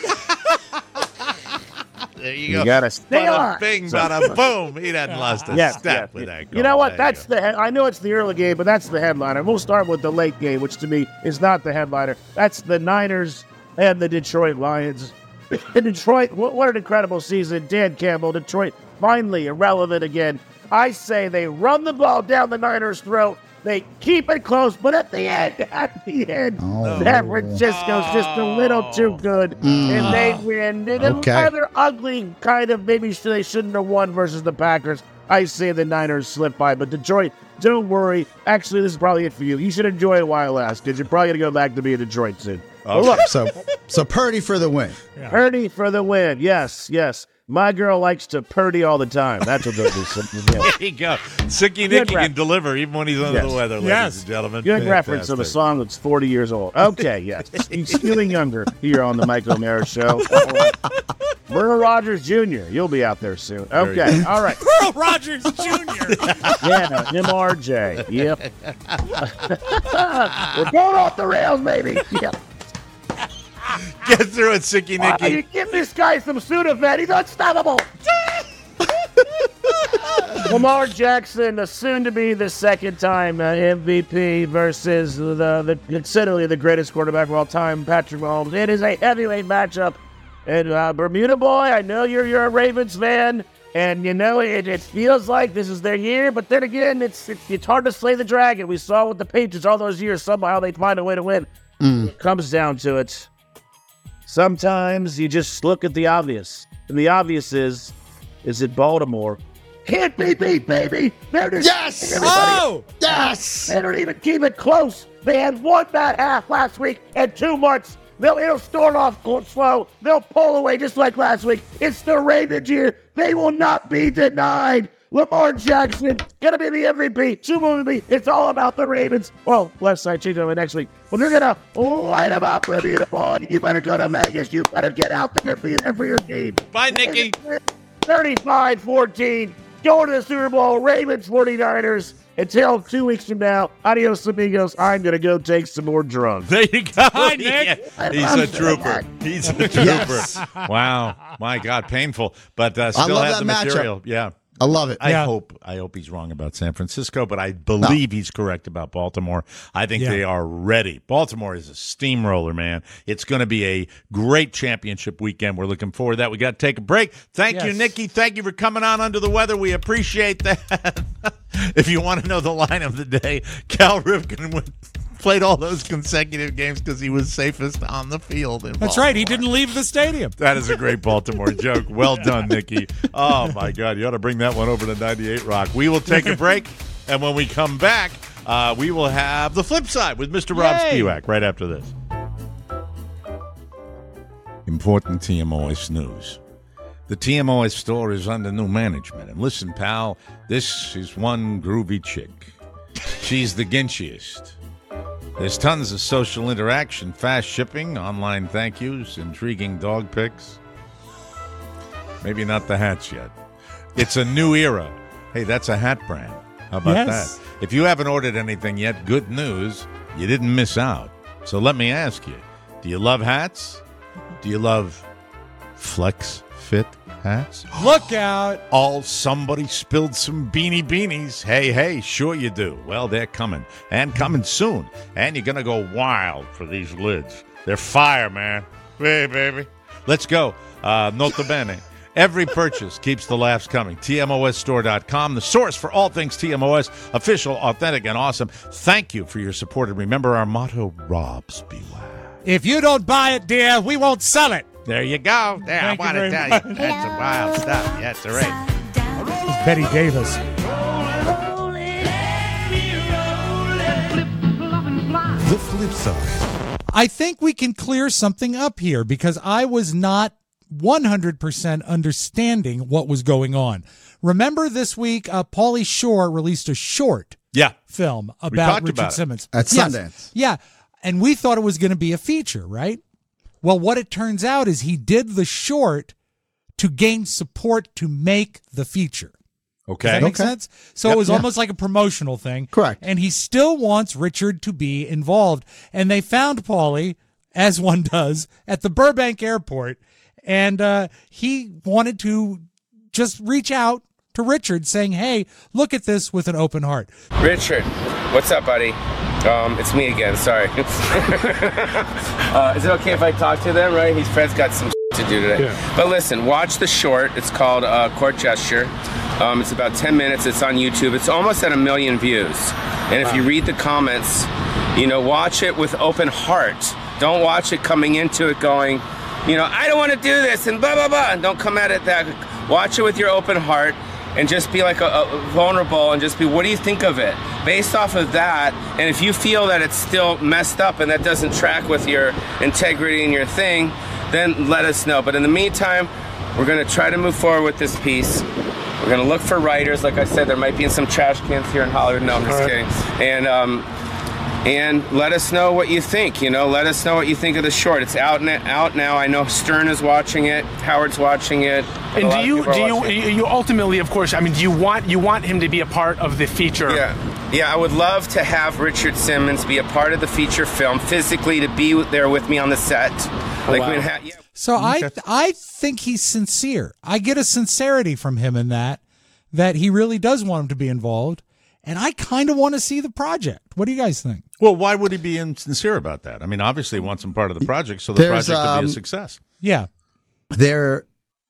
There you, you go. gotta stay bada on. Bing, bada boom. He doesn't lost a yes, step yes. with that goal. You know what? There That's you the. He- I know it's the early game, but that's the headliner. We'll start with the late game, which to me is not the headliner. That's the Niners and the Detroit Lions. In Detroit, what, what an incredible season. Dan Campbell, Detroit, finally irrelevant again. I say they run the ball down the Niners' throat. They keep it close, but at the end, at the end, Oh. San Francisco's just a little too good, and they win. And a Okay. rather ugly kind of, maybe sh- they shouldn't have won versus the Packers. I say the Niners slipped by, but Detroit, don't worry. Actually, this is probably it for you. You should enjoy it while it lasts, because you're probably going to go back to being Detroit soon. Okay. Well, look, So, so Purdy for the win. Yeah. Purdy for the win. Yes, yes. My girl likes to Purdy all the time. That's what they'll do. There you go. Sicky Good Nicky rep. can deliver even when he's under Yes. the weather, ladies Yes. and gentlemen. Good reference of a Fantastic. song that's forty years old. Okay, yes. He's feeling younger here on the Mike O'Mara Show. Merle Rogers Junior You'll be out there soon. Okay, all right. Earl Rogers Junior Yeah, M R J. Yep. We're going off the rails, baby. Yep. Get through it, Sicky Why Nicky. you give this guy some Sudafed? He's unstoppable. Lamar Jackson, the soon-to-be the second-time uh, M V P versus the, the considerably the greatest quarterback of all time, Patrick Mahomes. It is a heavyweight matchup. And uh, Bermuda boy, I know you're you're a Ravens fan, and you know it, it feels like this is their year. But then again, it's, it's it's hard to slay the dragon. We saw with the Patriots all those years. Somehow they find a way to win. Mm. It comes down to it. Sometimes you just look at the obvious, and the obvious is, is it Baltimore? Can't be beat, baby. They're just Yes! everybody. Oh! Yes! They don't even keep it close. They had one bad half last week and two months. They'll it'll start off slow. They'll pull away just like last week. It's the Ravens year. They will not be denied. Lamar Jackson gonna be the M V P. Super M V P. It's all about the Ravens. Well, left side change over next week. Well, they're gonna light them up with you. You better go to Vegas. You better get out there and be there for your team. Bye, Nicky. thirty-five fourteen. Going to the Super Bowl. Ravens forty-niners. Until two weeks from now, adios amigos. I'm going to go take some more drugs. There you go. Hi, Nick. Yeah. He's a trooper. He's a trooper. Yes. Wow. My God, painful. But uh, still love has that the matchup. material. Yeah. I love it. I Yeah. hope I hope he's wrong about San Francisco, but I believe he's correct about Baltimore. I think Yeah. they are ready. Baltimore is a steamroller, man. It's going to be a great championship weekend. We're looking forward to that. We got to take a break. Thank you, Yes. Nikki. Thank you for coming on Under the Weather. We appreciate that. If you want to know the line of the day, Cal Ripken went, played all those consecutive games because he was safest on the field. in That's right. He Baltimore. didn't leave the stadium. That is a great Baltimore joke. Well done, Nikki. Oh, my God. You ought to bring that one over to ninety-eight Rock. We will take a break, and when we come back, uh, we will have the flip side with Mister Rob Yay. Spiewak right after this. Important T M O S news. The T M O S store is under new management. And listen, pal, this is one groovy chick. She's the ginchiest. There's tons of social interaction, fast shipping, online thank yous, intriguing dog pics. Maybe not the hats yet. It's a new era. Hey, that's a hat brand. How about Yes. that? If you haven't ordered anything yet, good news, you didn't miss out. So let me ask you, do you love hats? Do you love flex fit hats? Look out. All somebody spilled some beanie beanies. Hey, hey, sure you do. Well, they're coming, and coming soon. And you're going to go wild for these lids. They're fire, man. Hey, baby. Let's go. Uh, nota bene. Every purchase keeps the laughs coming. T M O S store dot com, the source for all things T M O S, official, authentic, and awesome. Thank you for your support. And remember our motto, Rob's Beware. If you don't buy it, dear, we won't sell it. There you go. There, Thank I want you to very tell much. you. That's some wild stuff. Yes, all right. It's Betty Davis. The flip side. I think we can clear something up here because I was not one hundred percent understanding what was going on. Remember this week, uh, Pauly Shore released a short Yeah. film We about talked Richard about it. Simmons. At Yes. Sundance. Yeah. And we thought it was going to be a feature, right? Well, what it turns out is he did the short to gain support to make the feature. Okay. Does that make Okay. sense? So Yep. it was Yeah. almost like a promotional thing. Correct. And he still wants Richard to be involved. And they found Pauly, as one does, at the Burbank airport. And uh, he wanted to just reach out to Richard saying, hey, look at this with an open heart. Richard, what's up, buddy? Um, it's me again, sorry. uh, is it okay if I talk to them, right? He's Fred's got some to do today. Yeah. But listen, watch the short. It's called uh, Court Gesture. Um, it's about ten minutes. It's on YouTube. It's almost at a million views. And if you read the comments, you know, watch it with open heart. Don't watch it coming into it going, you know, I don't want to do this and blah, blah, blah. And don't come at it that. Watch it with your open heart and just be like a, a vulnerable and just be, what do you think of it? Based off of that, and if you feel that it's still messed up and that doesn't track with your integrity and your thing, then let us know. But in the meantime, we're going to try to move forward with this piece. We're going to look for writers. Like I said, there might be some trash cans here in Hollywood. No, I'm just kidding. And, um, and let us know what you think. You know, let us know what you think of the short. It's out, na- out now. I know Stern is watching it. Howard's watching it. And do you do you you ultimately, of course, I mean, do you want you want him to be a part of the feature? Yeah, yeah. I would love to have Richard Simmons be a part of the feature film, physically to be there with me on the set. Like wow. we ha- yeah. So I I think he's sincere. I get a sincerity from him in that, that he really does want him to be involved. And I kind of want to see the project. What do you guys think? Well, why would he be insincere about that? I mean, obviously he wants him part of the project, so the There's, project will be um, a success. Yeah. There,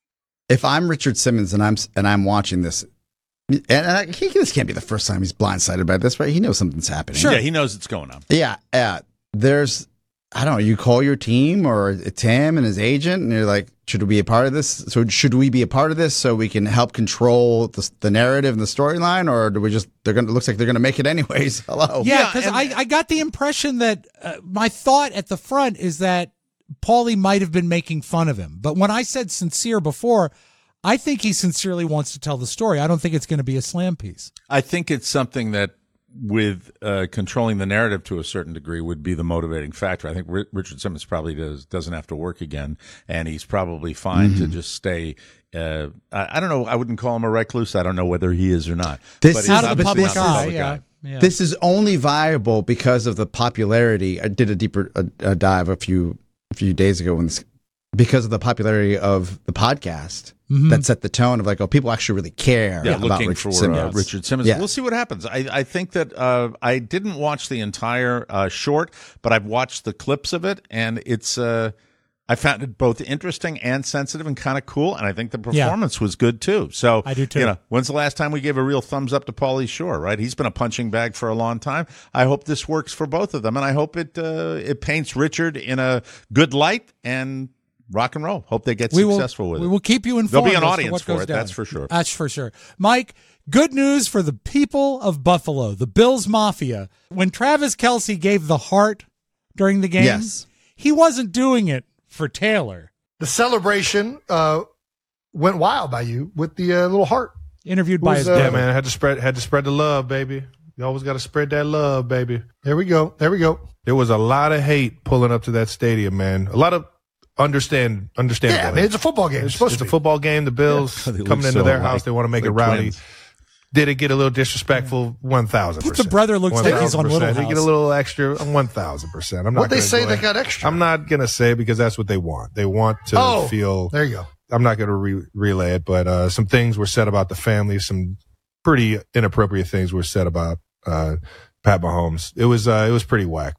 if I'm Richard Simmons and I'm and I'm watching this, and I, he, this can't be the first time he's blindsided by this, right? He knows something's happening. Yeah, he knows it's going on. Yeah, uh, there's, I don't know, you call your team or Tim and his agent, and you're like, should we be a part of this? So should we be a part of this so we can help control the, the narrative and the storyline, or do we just? They're gonna. It looks like they're gonna make it anyways. Hello. Yeah, because I, I got the impression that uh, my thought at the front is that Pauly might have been making fun of him. But when I said sincere before, I think he sincerely wants to tell the story. I don't think it's going to be a slam piece. I think it's something that, with uh, controlling the narrative to a certain degree, would be the motivating factor. I think R- Richard Simmons probably does, doesn't have to work again, and he's probably fine Mm-hmm. to just stay. Uh, I, I don't know. I wouldn't call him a recluse. I don't know whether he is or not. This but is he's out of the obviously public not eye, public yeah. eye. Yeah. This is only viable because of the popularity. I did a deeper a, a dive a few a few days ago when this, because of the popularity of the podcast Mhm. that set the tone of like, oh, people actually really care Yeah, about looking Richard for Simmons. uh, Richard Simmons. Yeah. We'll see what happens. I, I think that uh, I didn't watch the entire uh, short, but I've watched the clips of it, and it's uh, I found it both interesting and sensitive and kind of cool, and I think the performance was good too. So I do too. You know, when's the last time we gave a real thumbs up to Pauly Shore? Right, he's been a punching bag for a long time. I hope this works for both of them, and I hope it uh, it paints Richard in a good light and. Rock and roll. Hope they get We will- successful with it. We will keep you informed. There'll be an as to audience what for goes it. down. That's for sure. That's for sure. Mike, good news for the people of Buffalo, the Bills Mafia. When Travis Kelce gave the heart during the game, Yes. he wasn't doing it for Taylor. The celebration uh, went wild by you with the uh, little heart. Interviewed by Who's, his uh, brother. Yeah, man, I had to spread had to spread the love, baby. You always got to spread that love, baby. There we go. There we go. There was a lot of hate pulling up to that stadium, man. A lot of understand understand. Yeah, I mean, it's a football game. It's, It's, supposed it's to a be. football game. The Bills They look coming into so their alike, house, they want to make it like rowdy. twins. Did it get a little disrespectful? One thousand But percent. the brother looks like he's on Little Did it get a House. little extra? One thousand percent. I'm not. What'd they gonna say go they ahead- got extra? I'm not gonna say because that's what they want. They want to Oh, feel. there you go. I'm not gonna re- relay it, but uh, some things were said about the family. Some pretty inappropriate things were said about uh, Pat Mahomes. It was uh, it was pretty whack.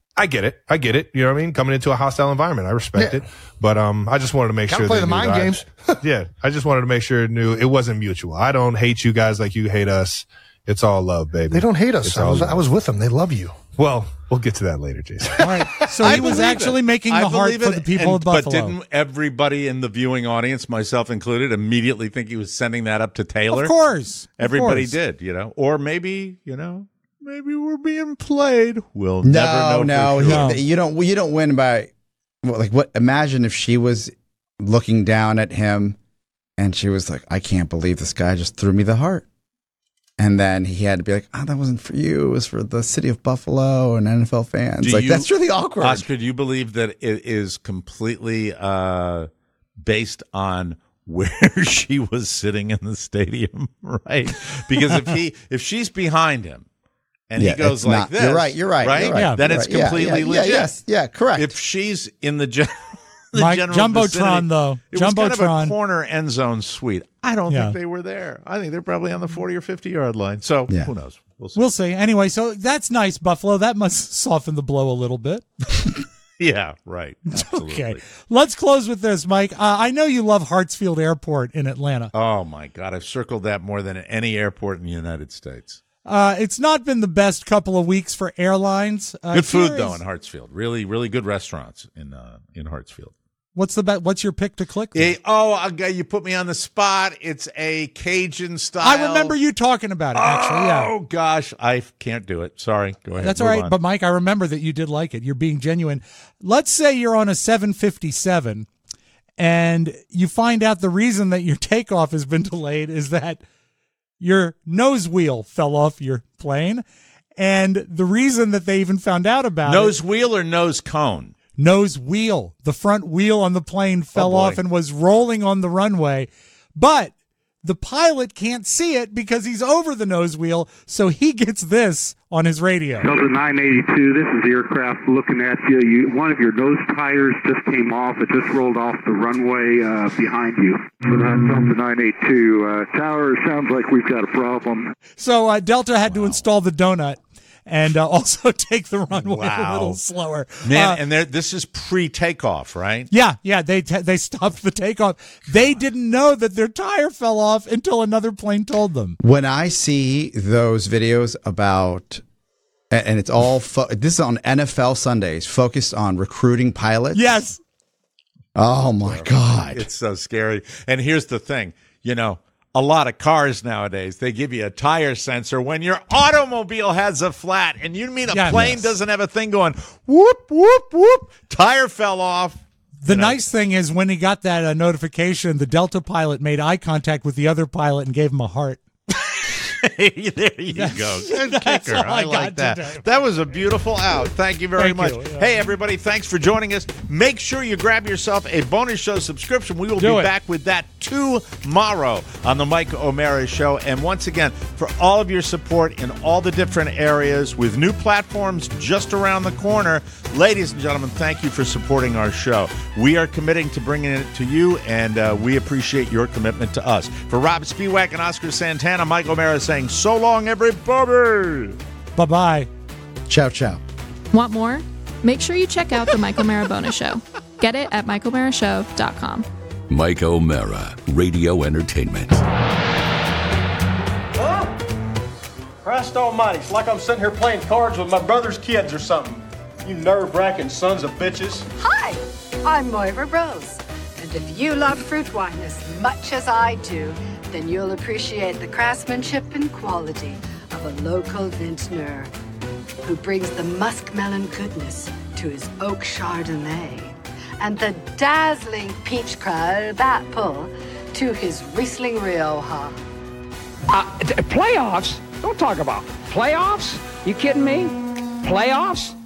I get it. I get it. You know what I mean? Coming into a hostile environment, I respect Yeah. it. But um, I just wanted to make Gotta sure play they the knew mind that I- games. yeah, I just wanted to make sure it knew it wasn't mutual. I don't hate you guys like you hate us. It's all love, baby. They don't hate us. It's I all was, love. I was with them. They love you. Well, we'll get to that later, Jason. All right. So I he was believe actually it. making I the heart believe for it, the people and- of Buffalo. But didn't everybody in the viewing audience, myself included, immediately think he was sending that up to Taylor? Of course. Of Everybody course. did, you know. Or maybe, you know, maybe we're being played. We'll No, never know. no, for he- sure. No. you don't. You don't win by well, like what? Imagine if she was looking down at him, and she was like, "I can't believe this guy just threw me the heart." And then he had to be like, "Oh, that wasn't for you. It was for the city of Buffalo and N F L fans." Do like you- that's really awkward. Oscar, do you believe that it is completely uh, based on where she was sitting in the stadium, right? Because if he, if she's behind him, and Yeah, he goes it's like not- this, you're right, you're right, right? you're right, Yeah. Then you're it's right. Yeah, completely yeah, yeah, legit. yes, yeah, correct. If she's in the, gen- the Mike, general Jumbotron, vicinity, though. it was kind of Jumbotron. a corner end zone suite. I don't Yeah. think they were there. I think they're probably on the forty or fifty yard line. So Yeah. who knows? We'll see. We'll see. Anyway, so that's nice, Buffalo. That must soften the blow a little bit. Yeah, right. Absolutely. Okay. Let's close with this, Mike. Uh, I know you love Hartsfield Airport in Atlanta. Oh my God, I've circled that more than any airport in the United States. Uh, it's not been the best couple of weeks for airlines. Uh, Good food here though is- in Hartsfield. Really, really good restaurants in uh, in Hartsfield. What's the be- What's your pick to click? Eh, oh, okay, you put me on the spot. It's a Cajun style. I remember you talking about it. Actually, yeah. Oh gosh, I can't do it. Sorry. Go ahead. That's all Move right. on. But Mike, I remember that you did like it. You're being genuine. Let's say you're on a seven fifty-seven and you find out the reason that your takeoff has been delayed is that your nose wheel fell off your plane. And the reason that they even found out about nose it, wheel or nose cone? nose wheel, the front wheel on the plane fell boy. off and was rolling on the runway. But the pilot can't see it because he's over the nose wheel, so he gets this on his radio. Delta nine eighty-two, this is the aircraft looking at you. you. One of your nose tires just came off. It just rolled off the runway uh, behind you. Delta nine eighty-two, uh, tower, sounds like we've got a problem. So uh, Delta had to install the donut and uh, also take the runway a Wow. little slower. Man, Uh, and there, this is pre-takeoff, right? yeah, yeah, they t- they stopped the takeoff. They didn't know that their tire fell off until another plane told them. When I see those videos about, and and it's all fo- this is on N F L Sundays, focused on recruiting pilots. Yes. Oh my God. It's so scary. And here's the thing, you know, a lot of cars nowadays, they give you a tire sensor when your automobile has a flat. And you mean a Yeah. plane Yes. doesn't have a thing going, whoop, whoop, whoop, tire fell off. The nice thing is when he got that uh, notification, the Delta pilot made eye contact with the other pilot and gave him a heart. There you go. Good That's kicker. all I I like got that. today. That was a beautiful out. Thank you very Thank much. you. Yeah. Hey, everybody, thanks for joining us. Make sure you grab yourself a bonus show subscription. We will Do be it. back with that tomorrow on the Mike O'Mara Show. And once again, for all of your support in all the different areas with new platforms just around the corner, ladies and gentlemen, thank you for supporting our show. We are committing to bringing it to you, and uh, we appreciate your commitment to us. For Rob Spiewak and Oscar Santana, Mike O'Mara saying so long, everybody. Bye-bye. Ciao, ciao. Want more? Make sure you check out the Mike O'Mara Bonus Show. Get it at mike o'mara show dot com. Mike O'Mara, Radio Entertainment. Huh? Christ almighty, it's like I'm sitting here playing cards with my brother's kids or something. You nerve-wracking sons of bitches. Hi, I'm Moira Rose. And if you love fruit wine as much as I do, then you'll appreciate the craftsmanship and quality of a local vintner who brings the muskmelon goodness to his oak Chardonnay and the dazzling peach crab apple to his Riesling Rioja. Uh, t- playoffs? Don't talk about playoffs. You kidding me? Playoffs?